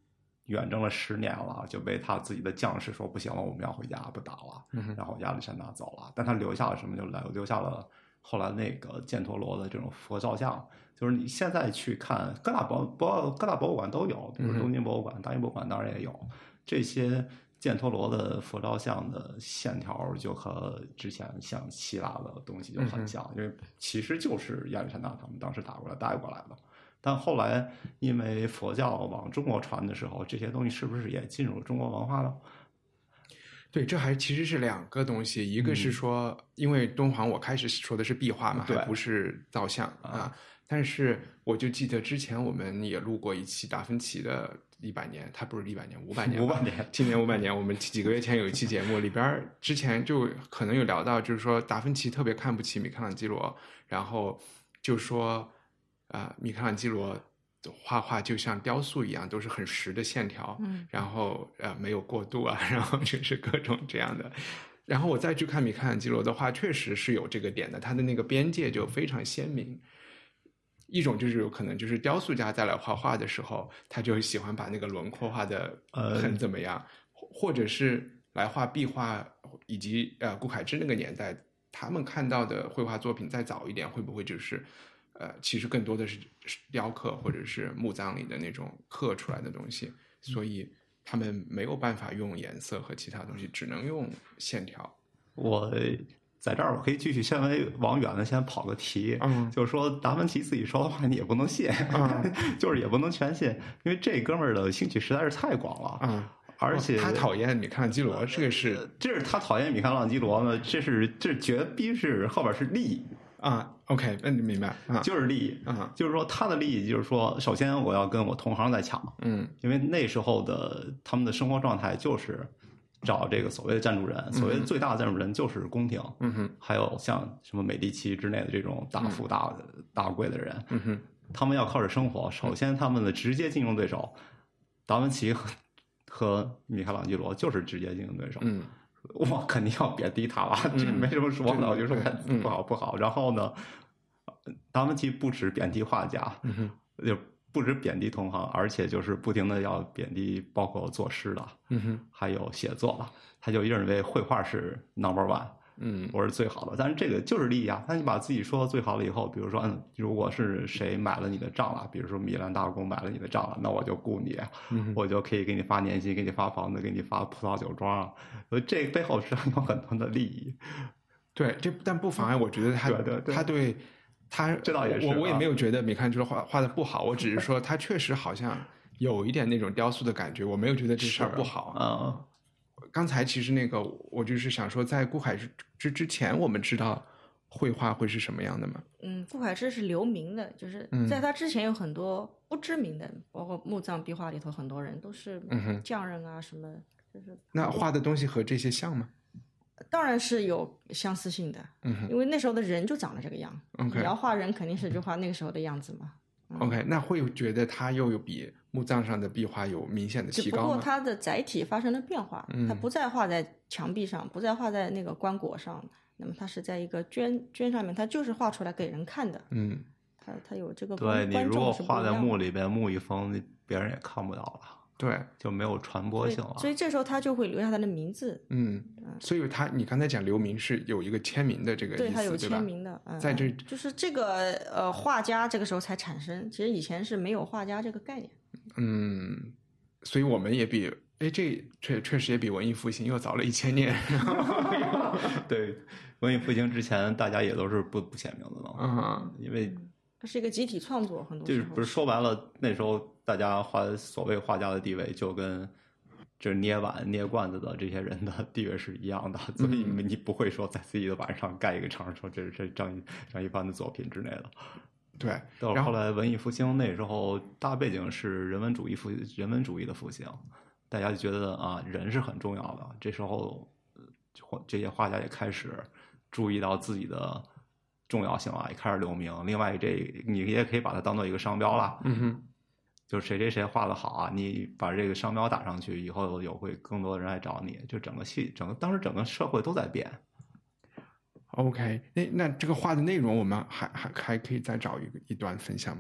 远征了十年了，就被他自己的将士说不行了，我们要回家，不打了。嗯、然后亚历山大走了，但他留下了什么？就留下了后来那个犍陀罗的这种佛照像。就是你现在去看各大博博各大博物馆都有，比如东京博物馆、大英博物馆当然也有这些犍陀罗的佛照像的线条，就和之前像希腊的东西就很像，因为其实就是亚历山大他们当时打过来带过来的。但后来因为佛教往中国传的时候，这些东西是不是也进入中国文化了？ 对，这还其实是两个东西，一个是说，嗯、因为敦煌我开始说的是壁画嘛，还不是造像啊。但是我就记得之前我们也录过一期达芬奇的一百年，他不是一百年，五百年， 五百年， 今年五百年。我们几个月前有一期节目，里边之前就可能有聊到，就是说达芬奇特别看不起米开朗基罗，然后就说啊、呃，米开朗基罗画画就像雕塑一样，都是很实的线条，嗯，然后呃没有过渡啊，然后就是各种这样的。然后我再去看米开朗基罗的话，确实是有这个点的，他的那个边界就非常鲜明。一种就是有可能就是雕塑家再来画画的时候，他就喜欢把那个轮廓画的很怎么样，呃、或者是来画壁画，以及呃顾恺之那个年代，他们看到的绘画作品再早一点，会不会就是呃其实更多的是雕刻或者是墓葬里的那种刻出来的东西，所以他们没有办法用颜色和其他东西，只能用线条。 我在这儿我可以继续先为往远了先跑个题，嗯，就是说达芬奇自己说的话你也不能信，嗯、就是也不能全信，因为这哥们儿的兴趣实在是太广了，嗯，而且、 哦、他讨厌米开朗基罗，这个是这是他讨厌米开朗基罗呢，这是这绝逼是后边是利益啊 ，OK， 那你明白啊， 就是利益啊，就是说他的利益就是说，首先我要跟我同行在抢，嗯，因为那时候的他们的生活状态就是。找这个所谓的赞助人，所谓的最大的赞助人就是宫廷，嗯哼，还有像什么美第奇之类的这种大富大、嗯、大贵的人，嗯哼，他们要靠着生活。首先，他们的直接竞争对手，达芬奇和和米开朗基罗就是直接竞争对手。嗯，我肯定要贬低他了，嗯、这没什么说的，我就说不好不好。然后呢，达芬奇不止贬低画家，嗯哼，就。不止贬低同行，而且就是不停的要贬低，包括作诗的，嗯哼，还有写作的，他就认为绘画是 number one， 嗯，我是最好的。但是这个就是利益啊，那你把自己说最好了以后，比如说，嗯，如果是谁买了你的账了，比如说米兰大公买了你的账了，那我就雇你，嗯、我就可以给你发年薪，给你发房子，给你发葡萄酒庄，所以这背后实际上有很多的利益。 对，这但不妨碍，我觉得他对对对他对。他这倒也是， 我我也没有觉得米开朗基罗画画的不好，我只是说他确实好像有一点那种雕塑的感觉，我没有觉得这事儿不好啊。刚才其实那个我就是想说，在顾恺之之前，我们知道绘画会是什么样的吗？ 嗯，顾恺之是留名的，就是在他之前有很多不知名的，嗯、包括墓葬壁画里头很多人都是匠人啊什么，就是那画的东西和这些像吗？ 当然是有相似性的，嗯，因为那时候的人就长得这个样。Okay. 你要画人，肯定是就画那个时候的样子嘛。嗯、 OK， 那会有觉得他又有比墓葬上的壁画有明显的提高吗？ 只不过它的载体发生了变化，嗯、它不再画在墙壁上，不再画在那个棺椁上，那么它是在一个绢绢上面，它就是画出来给人看的。嗯，它它有这个对你如果画在墓里边，墓一封，别人也看不到了。 对， 就没有传播性了。 所以这时候他就会留下他的名字。 嗯，所以他你刚才讲留名是有一个签名的这个意思， 对，他有签名的。嗯、 在这就是这个呃画家这个时候才产生，其实以前是没有画家这个概念。 嗯，所以我们也比哎这确确实也比文艺复兴又早了一千年。 对，文艺复兴之前大家也都是不不签名的嘛，嗯，因为。 它是一个集体创作，很多就是不是说白了，那时候大家画所谓画家的地位，就跟就是捏碗、捏罐子的这些人的地位是一样的，所以你不会说在自己的碗上盖一个章，说这是这张张一帆的作品之类的。 对， 到后来文艺复兴那时候大背景是人文主义复人文主义的复兴，大家就觉得啊人是很重要的。这时候这些画家也开始注意到自己的。重要性啊，也开始留名。另外，这你也可以把它当做一个商标了。嗯哼，就谁谁谁画的好啊，你把这个商标打上去，以后有会更多的人来找你。就整个系，整个当时整个社会都在变。 OK， 那那这个画的内容，我们还还还可以再找一个一段分享吗？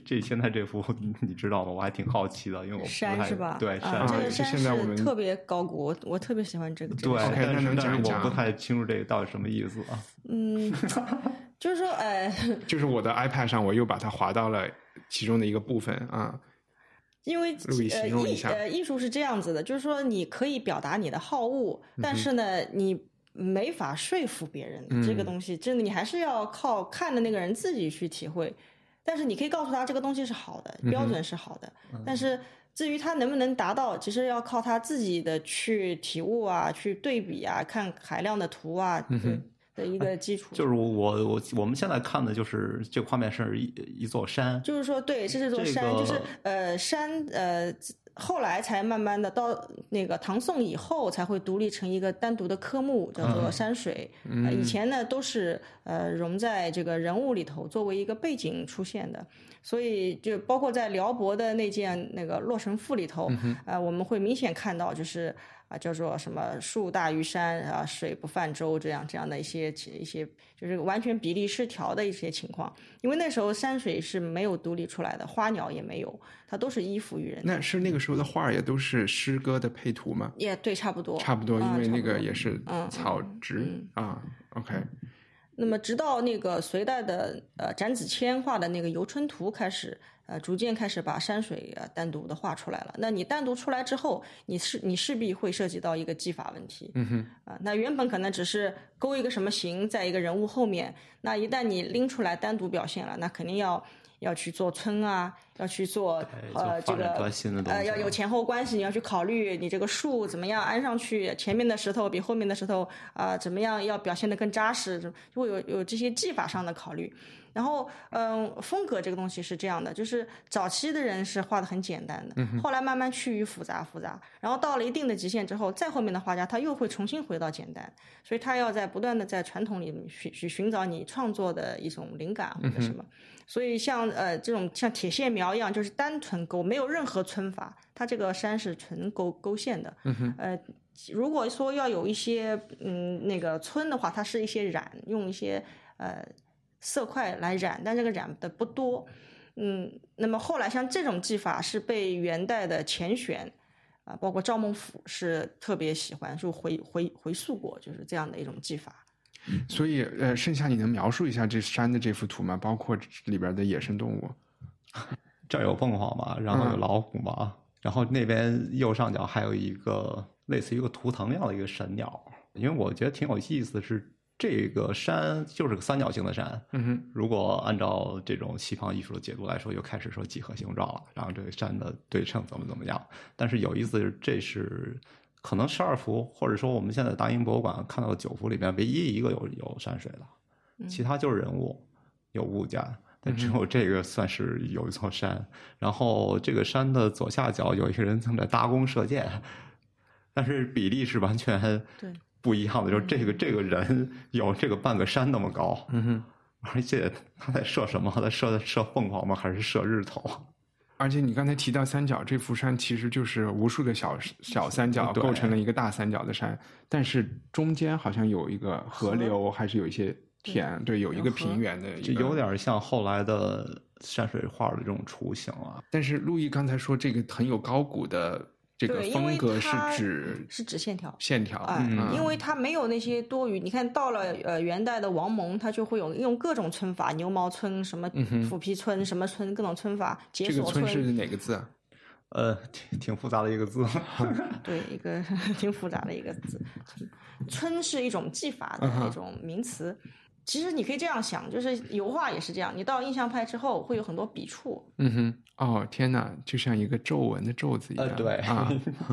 这现在这幅你知道吗？我还挺好奇的，因为我不太山是吧？ 对山、 啊，这个就山现在我们是特别高古，我我特别喜欢这个。这对， 个山 ，OK， 但是那能但是讲一讲我不太清楚这个到底什么意思啊？ 嗯，就是说，呃， 就是我的 iPad 上我又把它划到了其中的一个部分啊。 因为路易呃艺形容一下呃艺术是这样子的，就是说你可以表达你的好恶， 嗯但是呢，你没法说服别人。 嗯这个东西真的，你还是要靠看的那个人自己去体会。但是你可以告诉他这个东西是好的， 嗯标准是好的，但是至于他能不能达到，其实要靠他自己的去体悟啊，去对比啊，看海量的图啊，对的一个基础。 就是我我我们现在看的就是这个画面是一一座山， 就是说，对，这是座山， 这个就是呃山呃，后来才慢慢的到那个唐宋以后才会独立成一个单独的科目，叫做山水。 嗯呃、以前呢都是呃融在这个人物里头，作为一个背景出现的。所以就包括在辽博的那件那个《洛神赋》里头， 嗯呃，我们会明显看到就是啊，叫做什么树大于山啊，水不泛舟这样这样的一些一些，就是完全比例失调的一些情况。因为那时候山水是没有独立出来的，花鸟也没有，它都是依附于人的。 那是那个时候的画儿也都是诗歌的配图吗？ 也对，差不多， 差不多，因为那个啊差不多也是嗯草植啊。OK， 那么直到那个隋代的呃展子谦画的那个《游春图》开始，呃，逐渐开始把山水呃单独的画出来了。那你单独出来之后，你是你势必会涉及到一个技法问题。 嗯哼， 啊、那原本可能只是勾一个什么形在一个人物后面，那一旦你拎出来单独表现了，那肯定要要去做村啊，要去做呃这个就发展出来新的东西呃要有前后关系，你要去考虑你这个树怎么样安上去，前面的石头比后面的石头啊、呃怎么样要表现得更扎实，就会有有这些技法上的考虑。然后，嗯，风格这个东西是这样的，就是早期的人是画的很简单的，后来慢慢趋于复杂复杂，然后到了一定的极限之后，再后面的画家他又会重新回到简单，所以他要在不断的在传统里面去去寻找你创作的一种灵感或者什么。所以像呃这种像铁线描一样，就是单纯勾，没有任何皴法，它这个山是纯勾勾线的。呃，如果说要有一些嗯那个皴的话，它是一些染，用一些呃。色块来染，但这个染的不多，嗯，那么后来像这种技法是被元代的钱玄啊，包括赵孟俯是特别喜欢，就回回回溯过，就是这样的一种技法。 所以呃，剩下你能描述一下这山的这幅图吗？包括里边的野生动物。 这儿有凤凰嘛，然后有老虎嘛，嗯、然后那边右上角还有一个类似于一个图腾一样的一个神鸟，因为我觉得挺有意思的是。这个山就是个三角形的山， 嗯哼， 如果按照这种西方艺术的解读来说，又开始说几何形状了，然后这个山的对称怎么怎么样。但是有意思的是，这是可能十二幅，或者说我们现在大英博物馆看到的九幅里面唯一一个有有山水的，其他就是人物有物件，但只有这个算是有一座山。然后这个山的左下角有一个人正在搭弓射箭，但是比例是完全对。 不一样的，就是这个这个人有这个半个山那么高， 嗯哼， 而且他在射什么？他在射射凤凰吗？还是射日头？ 而且你刚才提到三角，这幅山其实就是无数的小小三角构成了一个大三角的山，但是中间好像有一个河流，还是有一些田，对，有一个平原的， 就有点像后来的山水画的这种雏形啊。 但是陆毅刚才说这个很有高古的。这个风格是指是指线条， 线条啊、 嗯， 因为它没有那些多余。你看到了呃元代的王蒙，他就会有用各种皴法，牛毛皴、什么虎皮皴、嗯、什么皴，各种皴法。解锁这个皴是哪个字啊？ 呃，挺挺复杂的一个字。 对，一个挺复杂的一个字。皴是一种技法的那种名词。嗯其实你可以这样想，就是油画也是这样，你到印象派之后会有很多笔触。 嗯哼，哦天哪，就像一个皱纹的皱字一样。 呃、对啊，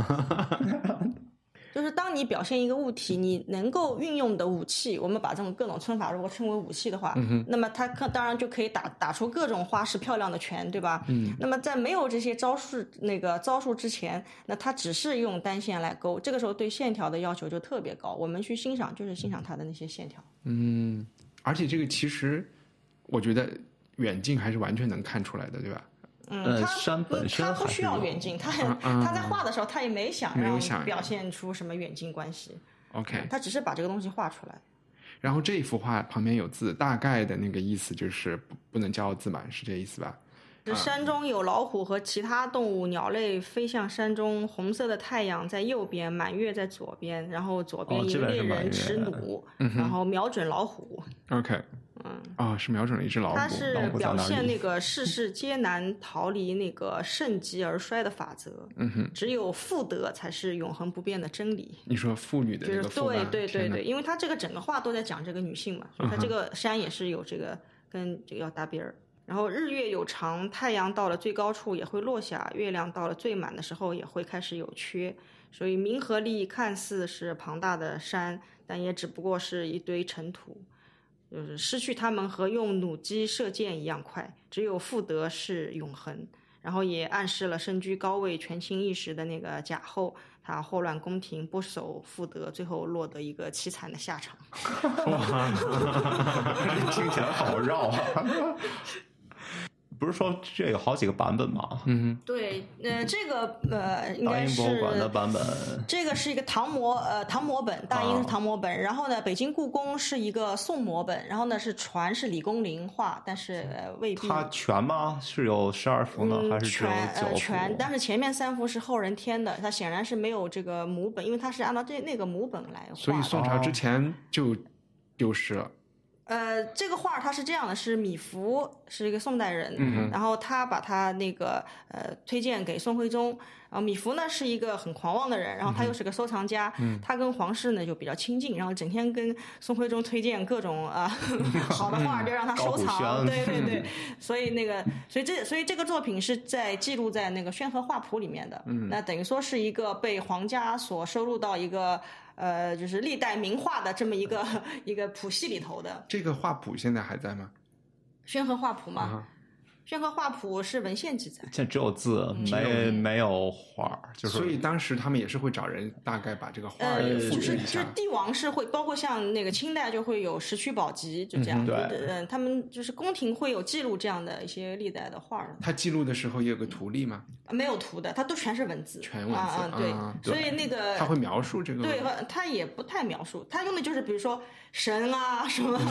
就是当你表现一个物体，你能够运用的武器，我们把这种各种皴法如果称为武器的话， 嗯、 那么它当然就可以打打出各种花式漂亮的拳，对吧？ 嗯。 那么在没有这些招数那个招数之前，那它只是用单线来勾，这个时候对线条的要求就特别高。我们去欣赏就是欣赏它的那些线条。 嗯。而且这个其实，我觉得远近还是完全能看出来的，对吧？ 嗯， 山本身他不需要远近，他很、嗯、他在画的时候，他也没想让表现出什么远近关系。 OK， 他只是把这个东西画出来。 然后这一幅画旁边有字，大概的那个意思就是不不能骄傲自满，是这意思吧？ 山中有老虎和其他动物、鸟类飞向山中，红色的太阳在右边，满月在左边，然后左边一个猎人持弩，哦、然后瞄准老虎。 OK， 嗯，啊、哦，是瞄准了一只老虎。 它是表现那个世事皆难逃离那个盛极而衰的法则。嗯哼，只有妇德才是永恒不变的真理。 你说妇女的那个妇吗？ 就是对对对对，因为它这个整个话都在讲这个女性嘛，所以它这个山也是有这个跟这个要搭边儿。然后日月有长，太阳到了最高处也会落下，月亮到了最满的时候也会开始有缺。所以名和利看似是庞大的山，但也只不过是一堆尘土。就是失去它们和用弩机射箭一样快，只有妇德是永恒。然后也暗示了身居高位、权倾一时的那个贾后，他祸乱宫廷，不守妇德，最后落得一个凄惨的下场。 哇，听起来好绕啊！不是说这有好几个版本吗？ 嗯， 对，呃，这个呃，应该是大英博物馆的版本。 这个是一个唐摹呃唐摹本，大英是唐摹本、啊。然后呢，北京故宫是一个宋摹本。然后呢，是传是李公麟画，但是、呃、未必。 它全吗？是有十二幅呢、嗯，还是只有九幅？ 呃、全，但是前面三幅是后人添的，它显然是没有这个母本，因为它是按照这那个母本来画的。 所以宋朝之前就丢失了。 呃，这个画它是这样的，是米芾是一个宋代人， 嗯、 然后他把他那个呃推荐给宋徽宗。然后米芾呢是一个很狂妄的人，然后他又是个收藏家，嗯、他跟皇室呢就比较亲近，然后整天跟宋徽宗推荐各种啊、呃、好的画，就让他收藏。对对对，所以那个，所以这所以这个作品是在记录在那个《宣和画谱》里面的，嗯，那等于说是一个被皇家所收录到一个。呃，就是历代名画的这么一个一个谱系里头的。 这个画谱现在还在吗？ 宣和画谱吗？啊、宣和画谱是文献记载， 现在只有字，嗯、没没有画，就是。 所以当时他们也是会找人大概把这个画也复制一下。 呃、就是帝王是会，包括像那个清代就会有石渠宝笈，就这样。嗯、 对， 嗯，他们就是宫廷会有记录这样的一些历代的画。 他记录的时候也有个图例吗？ 没有图的，它都全是文字， 全文字啊，对， 啊所以那个他会描述这个， 对，他也不太描述，他用的就是比如说神啊什么，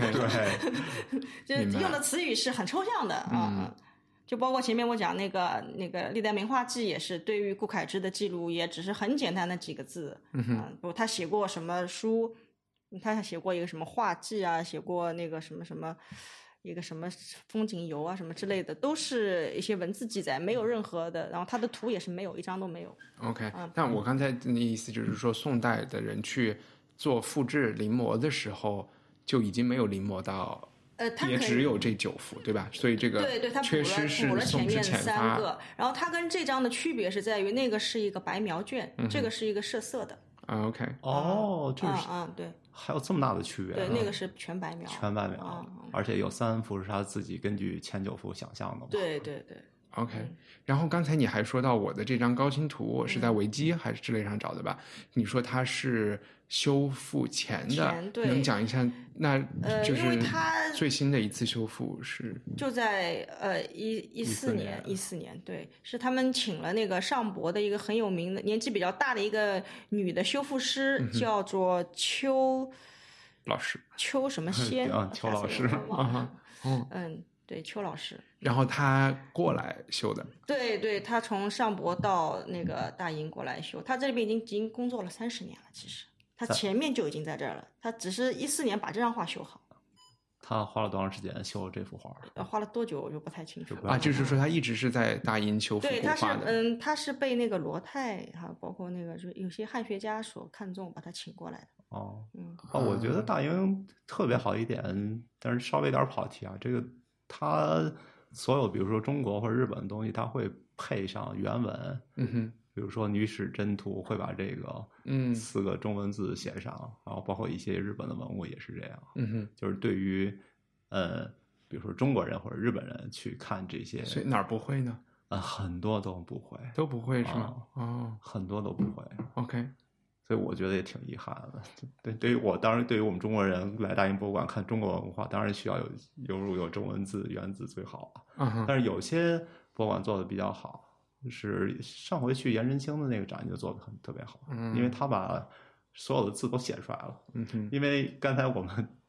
对， 就用的词语是很抽象的啊。嗯就包括前面我讲那个那个历代名画记也是对于顾恺之的记录，也只是很简单的几个字。嗯哼，不、呃，他写过什么书？他写过一个什么画记啊，写过那个什么什么一个什么风景游啊什么之类的，都是一些文字记载，没有任何的。然后他的图也是没有，一张都没有。 OK，、 嗯、 但我刚才的意思就是说，宋代的人去做复制临摹的时候，就已经没有临摹到。 呃，它也只有这九幅，对吧？所以这个对对，它缺失是补了前面三个。然后它跟这张的区别是在于，那个是一个白描卷，嗯、这个是一个设色的。 啊 ，OK， 哦，就是啊啊，对， 还有这么大的区别、啊。 对，那个是全白描， 全白描，啊、而且有三幅是他自己根据前九幅想象的嘛。 对对对。 OK，、嗯、然后刚才你还说到我的这张高清图，我是在维基还是之类上找的吧？嗯、你说它是修复前的， 对， 能讲一下？那就是呃，因为它最新的一次修复是就在呃一一四年，一四年，对，是他们请了那个上博的一个很有名的、年纪比较大的一个女的修复师，嗯、叫做邱老师， 邱什么仙啊？邱老师啊，嗯嗯。对，邱老师， 然后他过来修的。 对对，他从上博到那个大英过来修，他这里边已经已经工作了三十年了。其实他前面就已经在这儿了，他只是一四年把这张画修好。 他花了多长时间修这幅画？ 呃，花了多久我就不太清楚啊。就是说他一直是在大英修复对，他是嗯，他是被那个罗泰哈，包括那个就有些汉学家所看重，把他请过来的。 哦， 嗯， 啊，我觉得大英特别好一点，但是稍微有点跑题啊，这个。他所有比如说中国或者日本的东西，他会配上原文， 嗯哼， 比如说《女史箴图》会把这个嗯四个中文字写上，嗯、然后包括一些日本的文物也是这样， 嗯哼， 就是对于呃比如说中国人或者日本人去看这些， 所以哪儿不会呢？ 呃，很多都不会， 都不会是吗？ 哦， 哦很多都不会。 OK。 所以我觉得也挺遗憾的。对，对于我，当然对于我们中国人来大英博物馆看中国文化，当然需要有有如有中文字原字最好啊。Uh-huh. 但是有些博物馆做的比较好，就是上回去颜真卿的那个展就做的很特别好， 嗯， 因为他把所有的字都写出来了。 嗯哼， 因为刚才我们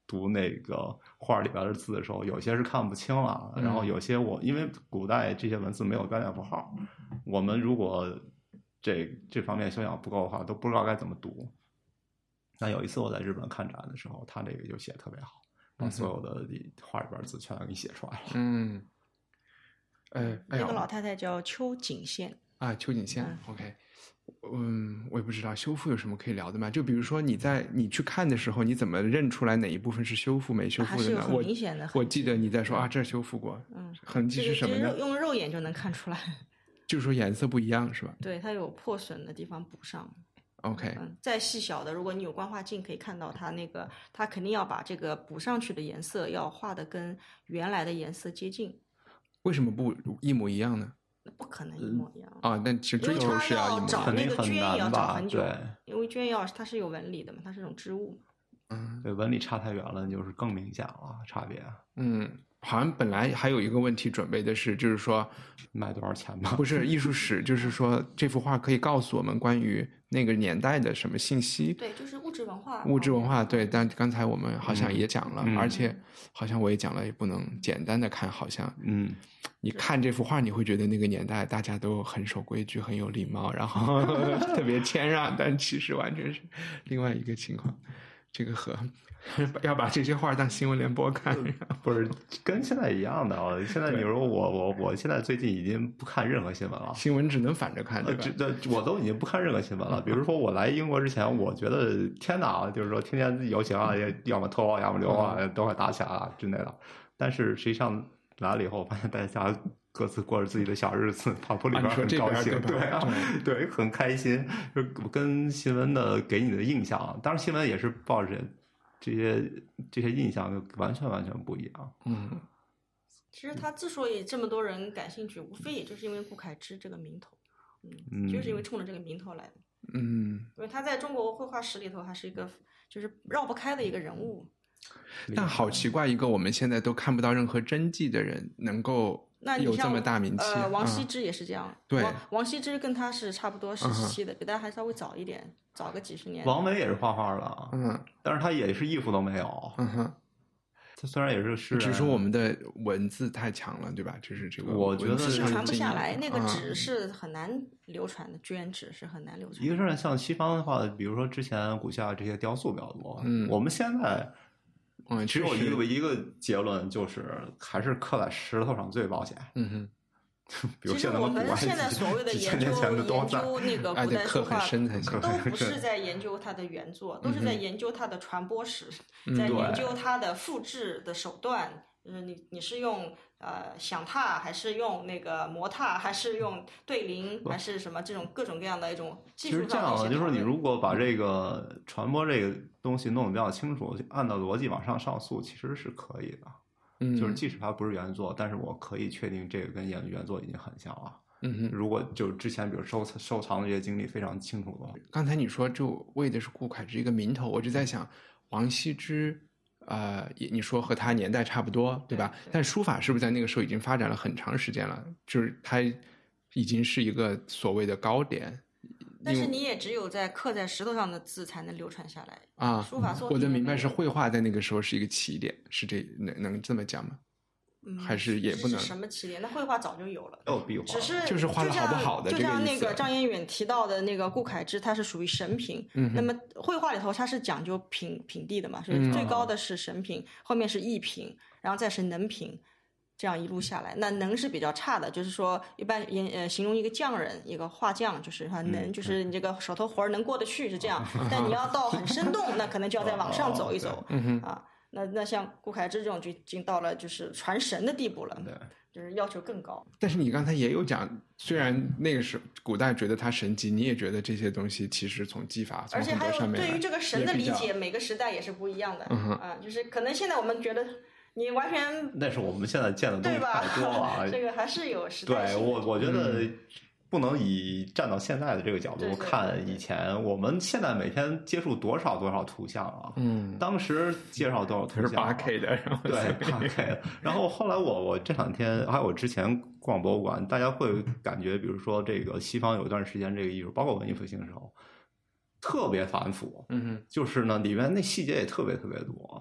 读那个画里边的字的时候，有些是看不清了，然后有些我因为古代这些文字没有标点符号，我们如果这这方面修养不够的话，都不知道该怎么读。那有一次我在日本看展的时候，他这个就写得特别好，把所有的画里边字全给写出来了。嗯， 呃，哎那个老太太叫邱景宪啊，邱景宪、嗯、，OK。嗯，我也不知道修复有什么可以聊的吗？就比如说你在你去看的时候，你怎么认出来哪一部分是修复没修复的呢？ 还是有很明显的我我记得你在说啊，这儿修复过，嗯，痕迹是什么呢？ 用肉眼就能看出来， 就是说颜色不一样是吧？ 对，它有破损的地方补上。 OK， 嗯，再细小的，如果你有观化镜，可以看到它那个，它肯定要把这个补上去的颜色要画的跟原来的颜色接近。 为什么不一模一样呢？ 不可能一模一样啊、嗯！但其实追求是要一模一样， 找那个绢也要找很久， 对， 因为绢药它是有纹理的嘛，它是种织物。 嗯，对，纹理差太远了，就是更明显了差别。 嗯，好像本来还有一个问题准备的是，就是说卖多少钱吧？ 不是艺术史，就是说这幅画可以告诉我们关于那个年代的什么信息？ 对，就是物质文化。 物质文化，对。但刚才我们好像也讲了， 嗯、 而且好像我也讲了，也不能简单的看，好像嗯。 你看这幅画，你会觉得那个年代大家都很守规矩，很有礼貌，然后特别谦让，但其实完全是另外一个情况。这个和要把这些画当新闻联播看， 不是跟现在一样的啊？现在比如我我我现在最近已经不看任何新闻了， 新闻只能反着看，对吧？ 呃，我都已经不看任何新闻了。比如说我来英国之前，我觉得天哪，就是说天天游行啊，要么脱欧，要么留啊，都快打起来了之类的。但是实际上来了以后，发现大家各自过着自己的小日子，跑步里边很高兴， 啊、 对啊，对, 对，很开心。就跟新闻的给你的印象，当然新闻也是抱着这些这些印象完全完全不一样。 嗯， 其实他之所以这么多人感兴趣，无非也就是因为顾恺之这个名头，嗯，就是因为冲着这个名头来的。 嗯， 因为他在中国绘画史里头还是一个就是绕不开的一个人物。 但好奇怪，一个我们现在都看不到任何真迹的人，能够有这么大名气。 呃，王羲之也是这样。 嗯、对， 王王羲之跟他是差不多时期的，嗯、比他还稍微早一点，早个几十年。 王维也是画画的， 嗯， 但是他也是艺术都没有。 嗯哼， 他虽然也是诗人， 只是我们的文字太强了，对吧？就是这个， 我觉得是传不下来，那个纸是很难流传的，绢纸是很难流传的。 一个是像西方的话，比如说之前古希腊这些雕塑比较多， 嗯， 我们现在。 嗯， 只有一个一个结论，就是还是刻在石头上最保险。 嗯哼，比如其实我们现在所谓的研究研究那个古代书画，都不是在研究它的原作，都是在研究它的传播史， 嗯、 在研究它的复制的手段。就是你你是用呃响拓，还是用那个模拓，还是用对铃，还是什么这种各种各样的一种技术上的一些。 其实这样，就是你如果把这个传播这个东西弄得比较清楚，按照逻辑往上上诉，其实是可以的。 嗯， 就是即使它不是原作，但是我可以确定这个跟原原作已经很像了。 嗯哼， 如果就之前比如收收藏的这些经历非常清楚的话， 刚才你说就为的是顾恺之一个名头，我就在想王羲之。呃，你说和他年代差不多，对吧？但书法是不是在那个时候已经发展了很长时间了？就是它已经是一个所谓的高点。 但是你也只有在刻在石头上的字才能流传下来啊。 书法作品， 我的明白是绘画在那个时候是一个起点，是这能能这么讲吗？ 嗯， 还是也不能？ 是什么起点？那绘画早就有了， 有壁画， 只是就是画的好不好的这个意思。 就像那个张彦远提到的那个顾恺之，他是属于神品。嗯，那么绘画里头它是讲究品品地的嘛，所以最高的是神品，嗯、后面是艺品，然后再是能品，这样一路下来，那能是比较差的，就是说一般言呃形容一个匠人，一个画匠，就是他能、嗯，就是你这个手头活能过得去是这样，但你要到很生动，那可能就要再往上走一走、 嗯、 啊。那那像顾恺之这种就已经到了就是传神的地步了， 对， 就是要求更高。 但是你刚才也有讲，虽然那个时候古代觉得它神奇，你也觉得这些东西其实从技法， 而且还有对于这个神的理解，每个时代也是不一样的。 嗯啊，就是可能现在我们觉得你完全那是我们现在见的东西太多了， 这个还是有时代性。 对我我觉得。嗯不能以站到现在的这个角度看以前，我们现在每天接触多少多少图像啊？ 嗯， 当时介绍多少图像、啊？ 是八 K 的，然后对八 K 的。然后后来我我这两天还有我之前逛博物馆，大家会感觉，比如说这个西方有一段时间这个艺术，包括文艺复兴的时候，特别繁复。 嗯哼， 就是呢里面那细节也特别特别多。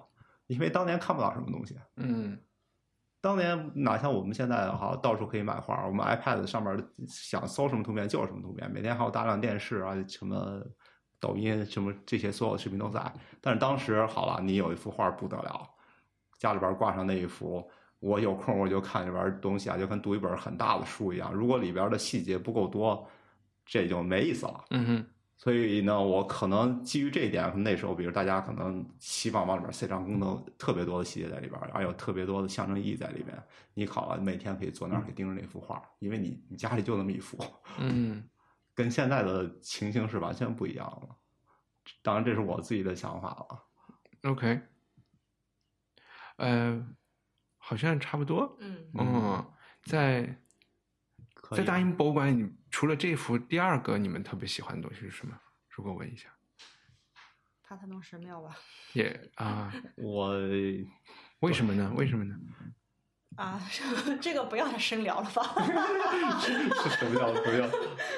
因为当年看不到什么东西。 嗯， 当年哪像我们现在哈，到处可以买画，我们 iPad 上面想搜什么图片就是什么图片，每天还有大量电视啊，什么抖音什么这些所有的视频都在。但是当时好了，你有一幅画不得了，家里边挂上那一幅，我有空我就看这边东西啊，就跟读一本很大的书一样。如果里边的细节不够多，这就没意思了。 嗯哼。 所以呢，我可能基于这一点，那时候比如大家可能希望往里边塞上功能特别多的细节在里边，还有特别多的象征意义在里面。你好了，每天可以坐那儿可以盯着那幅画，因为你你家里就那么一幅。 嗯， 跟现在的情形是完全不一样了。当然，这是我自己的想法了。 OK， 呃，好像差不多。 嗯嗯，在在大英博物馆，你除了这幅，第二个你们特别喜欢的东西是什么？如果问一下， 帕特农神庙吧。 也啊， 我为什么呢？为什么呢？ 啊，这个不要再深聊了吧。 是什么叫不要？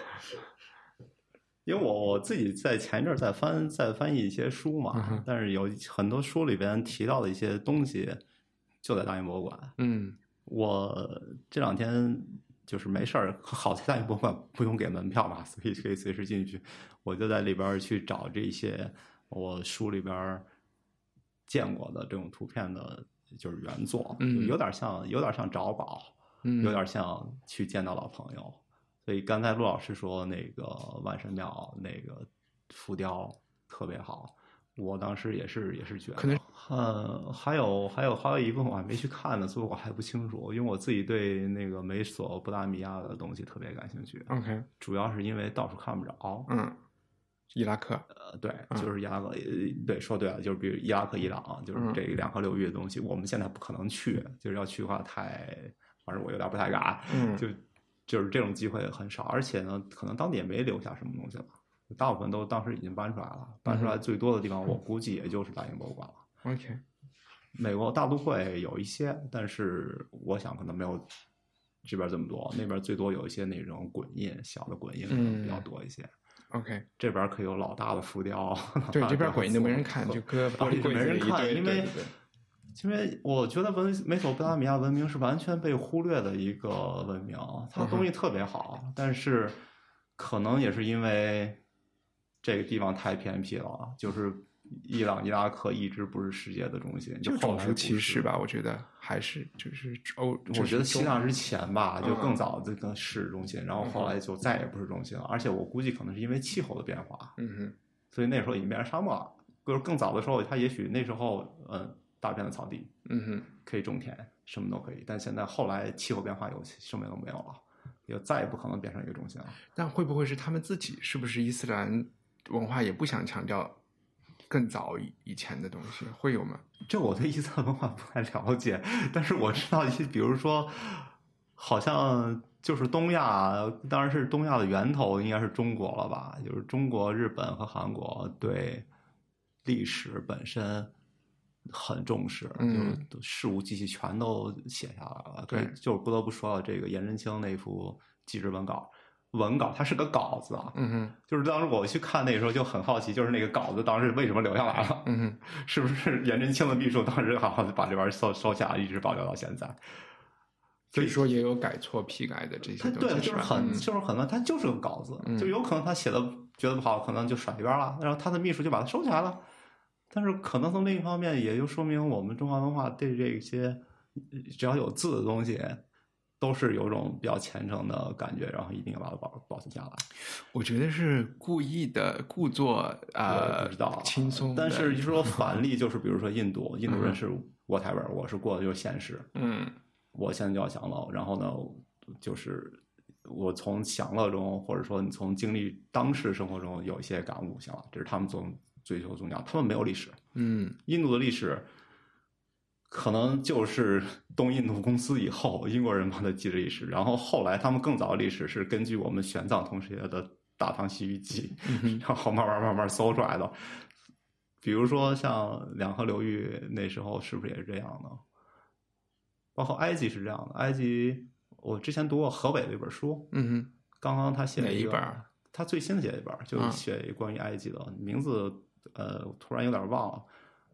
因为我我自己在前一阵在翻在翻译一些书嘛，嗯、但是有很多书里边提到的一些东西，就在大英博物馆。 嗯， 我这两天就是没事儿，好在大英博物馆不用给门票嘛，所以可以随时进去。我就在里边去找这些我书里边见过的这种图片的，就是原作， 嗯、 有点像有点像找宝， 嗯、 有点像去见到老朋友。所以刚才陆老师说那个万神庙那个浮雕特别好，我当时也是也是觉得， 可能呃还有还有还有一部分我还没去看呢，所以我还不清楚，因为我自己对那个美索不达米亚的东西特别感兴趣。 OK， 主要是因为到处看不着。 嗯，伊拉克， 呃，对，就是伊拉克，嗯、对，说对了，就是比如伊拉克、伊朗，就是这两河流域的东西，嗯、我们现在不可能去，就是要去的话太，反正我有点不太敢， 嗯， 就。就是这种机会很少，而且呢，可能当地也没留下什么东西了，大部分都当时已经搬出来了。搬出来最多的地方，我估计也就是大英博物馆了。 OK， 美国大都会有一些，但是我想可能没有这边这么多。那边最多有一些那种滚印，小的滚印可能比较多一些。 嗯、OK， 这边可以有老大的浮雕。 对，这边滚印都没人看，就搁玻璃柜子里， 没人看，因为。 对对对， 因为我觉得文美索不达米亚文明是完全被忽略的一个文明，它东西特别好，嗯、但是可能也是因为这个地方太偏僻了，就是伊朗、伊拉克一直不是世界的中心，就种族歧视吧，我觉得还是就是欧， 我觉得西藏之前吧，就更早这个是中心，嗯、然后后来就再也不是中心了，而且我估计可能是因为气候的变化， 嗯哼， 所以那时候已经变成沙漠了。就是更早的时候，它也许那时候嗯。大片的草地， 嗯哼， 可以种田，什么都可以。但现在后来气候变化有什么都没有了，也再也不可能变成一个中心了。 但会不会是他们自己？是不是伊斯兰文化也不想强调更早以前的东西？会有吗？ 这我对伊斯兰文化不太了解，但是我知道一些，比如说，好像就是东亚，当然是东亚的源头应该是中国了吧？就是中国、日本和韩国对历史本身。很重视， 嗯， 就是事无巨细全都写下来了。 对， 就不得不说到这个颜真卿那幅纪实文稿，文稿它是个稿子啊， 嗯哼， 就是当时我去看那时候就很好奇，就是那个稿子当时为什么留下来了？ 嗯哼， 是不是颜真卿的秘书当时好好的把这边收收下，一直保留到现在？ 所以说也有改错批改的这些东西， 对，就是很、 嗯、 就是很多，它就是个稿子， 嗯、 就有可能他写的觉得不好，可能就甩一边了，然后他的秘书就把它收起来了。但是可能从另一方面，也就说明我们中华文化对这些只要有字的东西，都是有种比较虔诚的感觉，然后一定要把它保保存下来。 我觉得是故意的，故作呃不知道轻松。 但是就说反例，就是比如说印度，印度人是whatever，、嗯、我是过的就是现实。 嗯， 我现在就要享乐，然后呢，就是我从享乐中，或者说你从经历当时生活中有一些感悟，行了，这是他们从。追求宗教，他们没有历史。 嗯， 印度的历史可能就是东印度公司以后英国人帮他记的历史，然后后来他们更早的历史是根据我们玄奘同学的《大唐西域记》， 嗯， 然后慢慢慢慢搜出来的。比如说像两河流域那时候是不是也是这样的？包括埃及是这样的，埃及我之前读过河北的一本书， 嗯哼， 刚刚他写了一本。 他最新写一本，就写关于埃及的，嗯、名字呃突然有点忘了，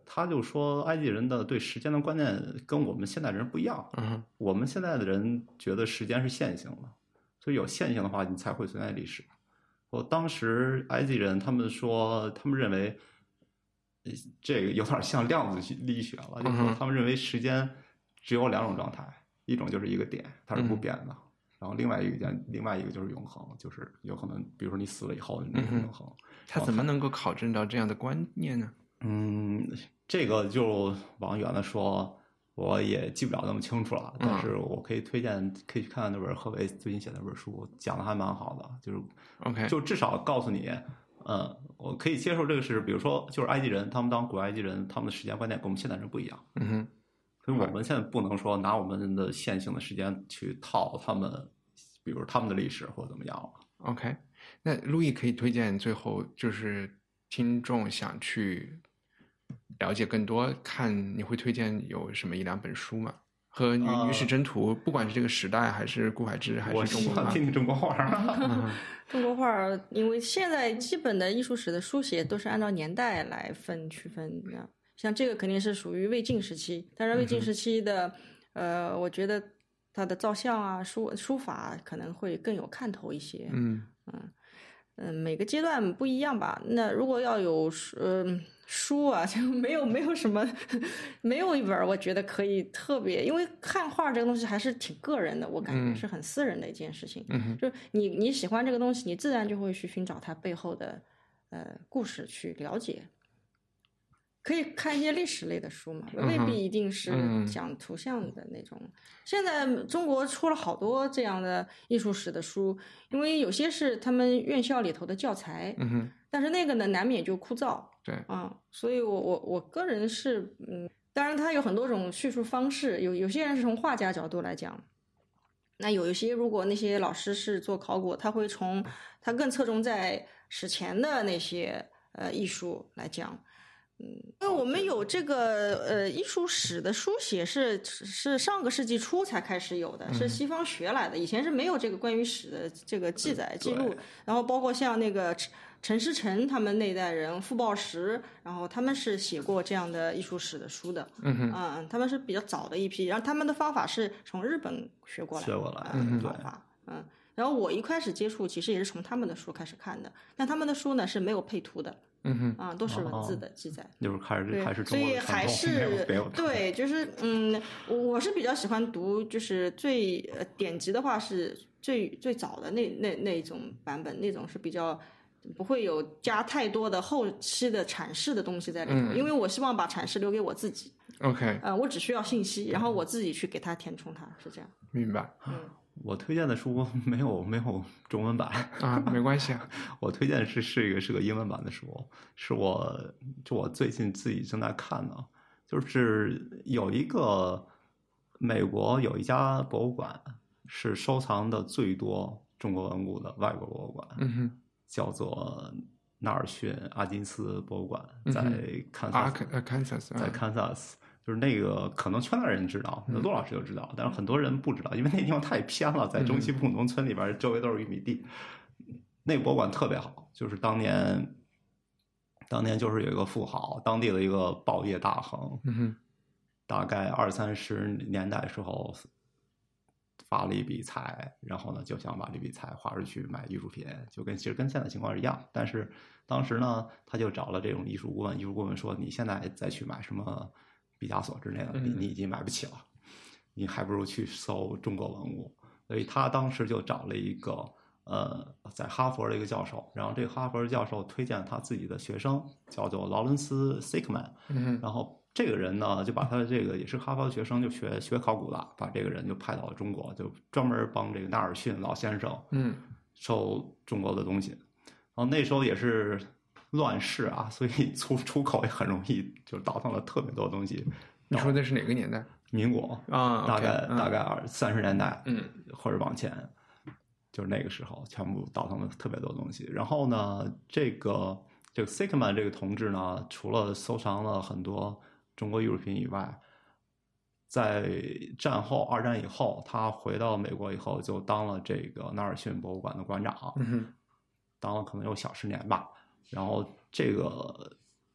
他就说埃及人的对时间的观念跟我们现代人不一样。 嗯， 我们现在的人觉得时间是线性的，所以有线性的话，你才会存在历史。我当时埃及人他们说，他们认为这个有点像量子力学了，就是说他们认为时间只有两种状态，一种就是一个点，它是不变的。嗯，然后另外一个件，另外一个就是永恒，就是有可能，比如说你死了以后，那个永恒。 他怎么能够考证到这样的观念呢？ 嗯，这个就往远了说，我也记不了那么清楚了。但是我可以推荐，可以去看看那本贺维最近写的那本书，讲的还蛮好的。就是 OK， 就至少告诉你，嗯，我可以接受这个是，比如说，就是埃及人，他们当古埃及人，他们的时间观念跟我们现代人不一样。 嗯哼。 所以我们现在不能说拿我们的线性的时间去套他们，比如他们的历史或者怎么样了。 OK， 那路易可以推荐最后就是听众想去了解更多，看你会推荐有什么一两本书吗？和女女史箴图，不管是这个时代还是顾海之还是中国画， 我听听中国画。 中国画，因为现在基本的艺术史的书写都是按照年代来分区分的。像这个肯定是属于魏晋时期，但是魏晋时期的，嗯、呃，我觉得它的造像啊、书书法可能会更有看头一些。 嗯嗯嗯，每个阶段不一样吧。那如果要有嗯、呃、书啊，就没有没有什么，没有一本我觉得可以特别，因为看画这个东西还是挺个人的，我感觉是很私人的一件事情。 嗯， 就是你你喜欢这个东西，你自然就会去寻找它背后的呃故事去了解。可以看一些历史类的书嘛，未必一定是讲图像的那种。嗯、现在中国出了好多这样的艺术史的书，因为有些是他们院校里头的教材， 嗯哼， 但是那个呢难免就枯燥。 对， 啊、嗯，所以我我我个人是，嗯，当然它有很多种叙述方式，有有些人是从画家角度来讲，那有一些如果那些老师是做考古，他会从他更侧重在史前的那些呃艺术来讲。嗯，因为我们有这个呃艺术史的书写是是上个世纪初才开始有的， 嗯、 是西方学来的，以前是没有这个关于史的这个记载记录。然后包括像那个陈师成他们那代人，傅抱石，然后他们是写过这样的艺术史的书的。 嗯哼， 嗯，他们是比较早的一批，然后他们的方法是从日本学过来的， 学过来的方法。嗯，然后我一开始接触其实也是从他们的书开始看的，但他们的书呢是没有配图的。 嗯哼， 啊，都是文字的记载， 哦、就是还是还是所以还是对，就是嗯，我是比较喜欢读，就是最呃典籍的话是最最早的那那那种版本，那种是比较不会有加太多的后期的阐释的东西在里头，嗯、因为我希望把阐释留给我自己。 OK， 呃，我只需要信息，然后我自己去给它填充它，是这样。 明白。 嗯。 我推荐的书没有没有中文版啊，没关系啊。 我推荐的是是一个是个英文版的书，是我就我最近自己正在看的，就是有一个美国有一家博物馆是收藏的最多中国文物的外国博物馆， 嗯哼， 叫做纳尔逊阿金斯博物馆，在堪萨斯， 啊，堪萨斯， 在堪萨斯。就是那个可能圈内人知道，那陆老师就知道，但是很多人不知道，因为那地方太偏了，在中西部农村里边，周围都是玉米地。那个博物馆特别好，就是当年，当年就是有一个富豪，当地的一个报业大亨， 嗯哼， 大概二三十年代时候发了一笔财，然后呢就想把这笔财花出去买艺术品，就跟其实跟现在情况是一样。但是当时呢，他就找了这种艺术顾问，艺术顾问说：“你现在再去买什么？”毕加索之类的，你你已经买不起了，你还不如去搜中国文物。所以他当时就找了一个呃，在哈佛的一个教授，然后这个哈佛的教授推荐他自己的学生，叫做劳伦斯·塞克曼。 嗯， 然后这个人呢，就把他的这个也是哈佛的学生，就学学考古的，把这个人就派到了中国，就专门帮这个纳尔逊老先生嗯收中国的东西。然后那时候也是乱世啊，所以出出口也很容易，就倒腾了特别多东西。 你说的是哪个年代？ 民国啊， 大概、 嗯、 大概二三十年代， 嗯， 或者往前，就是那个时候，全部倒腾了特别多东西。然后呢，这个这个 Sickman 这个同志呢，除了收藏了很多中国艺术品以外，在战后二战以后，他回到美国以后，就当了这个纳尔逊博物馆的馆长， 嗯哼， 当了可能有小十年吧。然后这个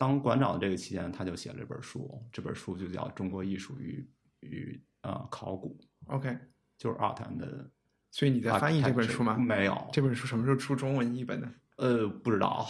当馆长的这个期间，他就写了这本书，这本书就叫《中国艺术与与呃考古》。 OK， 就是 Art and。 所以你在翻译这本书吗？ 没有， 这本书什么时候出中文译本呢？ 呃，不知道。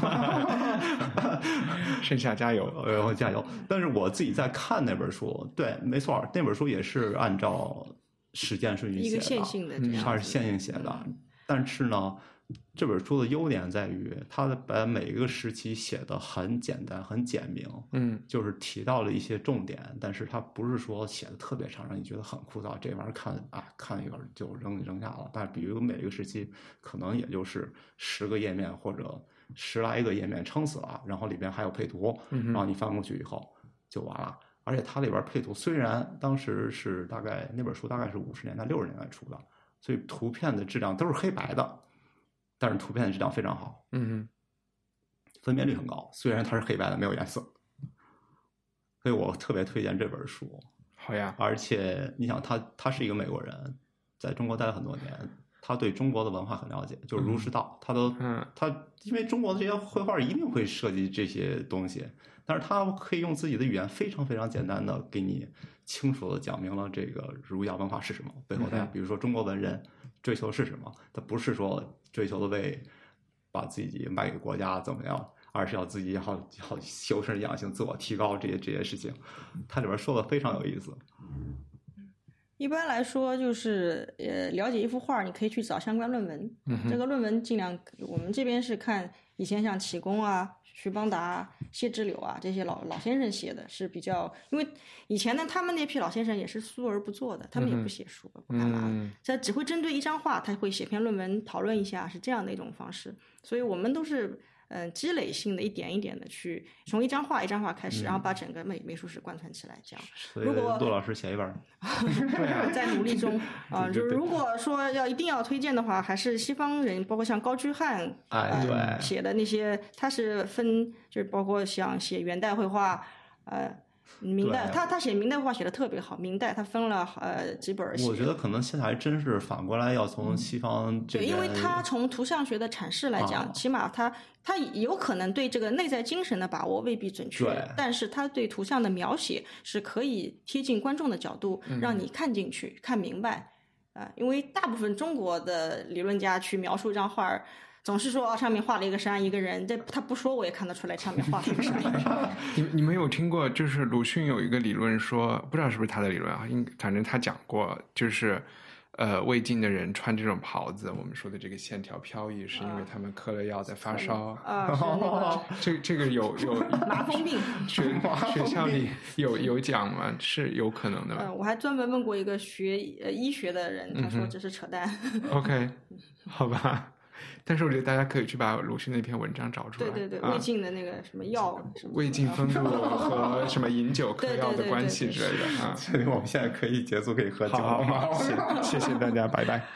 剩下加油， 呃，加油！但是我自己在看那本书，对，没错，那本书也是按照时间顺序写的， 一个线性的这样， 它是线性写的。嗯、但是呢，这本书的优点在于，它把每一个时期写的很简单、很简明， 嗯， 就是提到了一些重点，但是它不是说写的特别长，让你觉得很枯燥。这玩意儿看啊，看一会儿就扔扔下了。但是比如每一个时期，可能也就是十个页面或者十来个页面，撑死了。然后里边还有配图， 嗯、 然后你翻过去以后就完了。而且它里边配图，虽然当时是大概那本书大概是五十年代、六十年代出的，所以图片的质量都是黑白的。但是图片的质量非常好， 嗯， 分辨率很高。虽然它是黑白的，没有颜色，所以我特别推荐这本书。 好呀， 而且你想他，他他是一个美国人，在中国待了很多年，他对中国的文化很了解，就是儒释道，他都， 嗯， 他因为中国的这些绘画一定会涉及这些东西，但是他可以用自己的语言非常非常简单的给你清楚的讲明了这个儒家文化是什么，背后的，比如说中国文人追求是什么，他不是说追求的为把自己卖给国家怎么样，而是要自己要要修身养性、自我提高这些这些事情，它里边说的非常有意思。 一般来说，就是呃，了解一幅画，你可以去找相关论文。嗯、这个论文尽量，我们这边是看以前像启功啊、徐邦达啊、谢之柳啊这些老老先生写的，是比较，因为以前呢，他们那批老先生也是素而不作的，他们也不写书，不干嘛，他只会针对一张画，他会写篇论文讨论一下，是这样的一种方式。所以我们都是。嗯，积累性的一点一点的去从一张画一张画开始，嗯、然后把整个美美术史贯穿起来。这样，如果陆老师写一本， 对，在努力中啊、呃，就是如果说要一定要推荐的话，还是西方人，包括像高居翰哎，对、 呃、写的那些，他是分就是包括像写元代绘画，呃。明代，他他写明代绘画写的特别好。明代他分了呃几本。 我觉得可能现在还真是反过来要从西方这边、 嗯、对，因为他从图像学的阐释来讲，啊、起码他他有可能对这个内在精神的把握未必准确，但是他对图像的描写是可以贴近观众的角度， 嗯、 让你看进去、看明白。啊、呃，因为大部分中国的理论家去描述一张画。总是说啊，上面画了一个山，一个人。这他不说，我也看得出来上面画了一个山。 你你们有听过？就是鲁迅有一个理论说，不知道是不是他的理论啊？应反正他讲过，就是呃，魏晋的人穿这种袍子，我们说的这个线条飘逸，是因为他们嗑了药在发烧。 啊，是那个。 这这个有有麻风病。 学学校里有有讲吗？是有可能的吗？ 嗯，我还专门问过一个学呃医学的人，他说这是扯淡。 嗯、OK， 好吧。但是我觉得大家可以去把鲁迅那篇文章找出来。 对对对， 啊、 魏晋的那个什么药，什么魏晋风度和什么饮酒嗑药的关系之类的啊。 所以我们现在可以结束，可以喝酒。 好好好，谢谢大家，拜拜。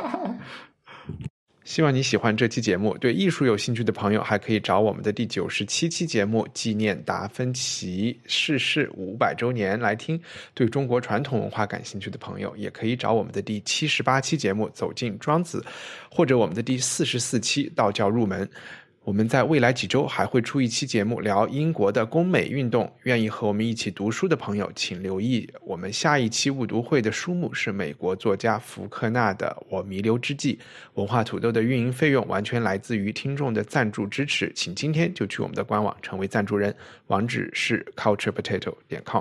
希望你喜欢这期节目。对艺术有兴趣的朋友，还可以找我们的第九十七期节目纪念达芬奇逝世五百周年来听。对中国传统文化感兴趣的朋友，也可以找我们的第七十八期节目走进庄子，或者我们的第四十四期道教入门。我们在未来几周还会出一期节目聊英国的工美运动，愿意和我们一起读书的朋友请留意我们下一期误读会的书目是美国作家福克纳的《我弥留之际》。文化土豆的运营费用完全来自于听众的赞助支持，请今天就去我们的官网成为赞助人，网址是 culture potato 点 com。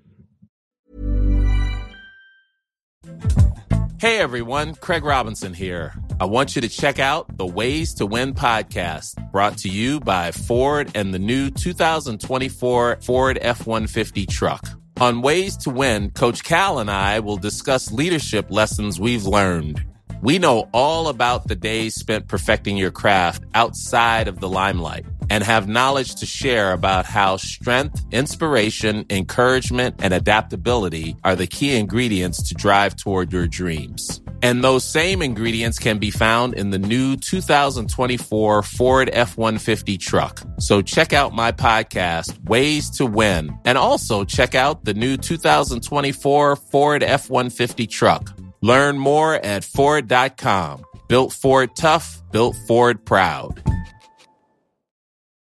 Hey everyone, Craig Robinson here. I want you to check out the Ways to Win podcast, brought to you by Ford and the new two thousand twenty-four Ford F one fifty truck. On Ways to Win, Coach Cal and I will discuss leadership lessons we've learned. We know all about the days spent perfecting your craft outside of the limelight and have knowledge to share about how strength, inspiration, encouragement, and adaptability are the key ingredients to drive toward your dreams. And those same ingredients can be found in the new two thousand twenty-four Ford F one fifty truck. So check out my podcast, Ways to Win, and also check out the new two thousand twenty-four Ford F one fifty truck. Learn more at Ford dot com. Built Ford tough, built Ford proud.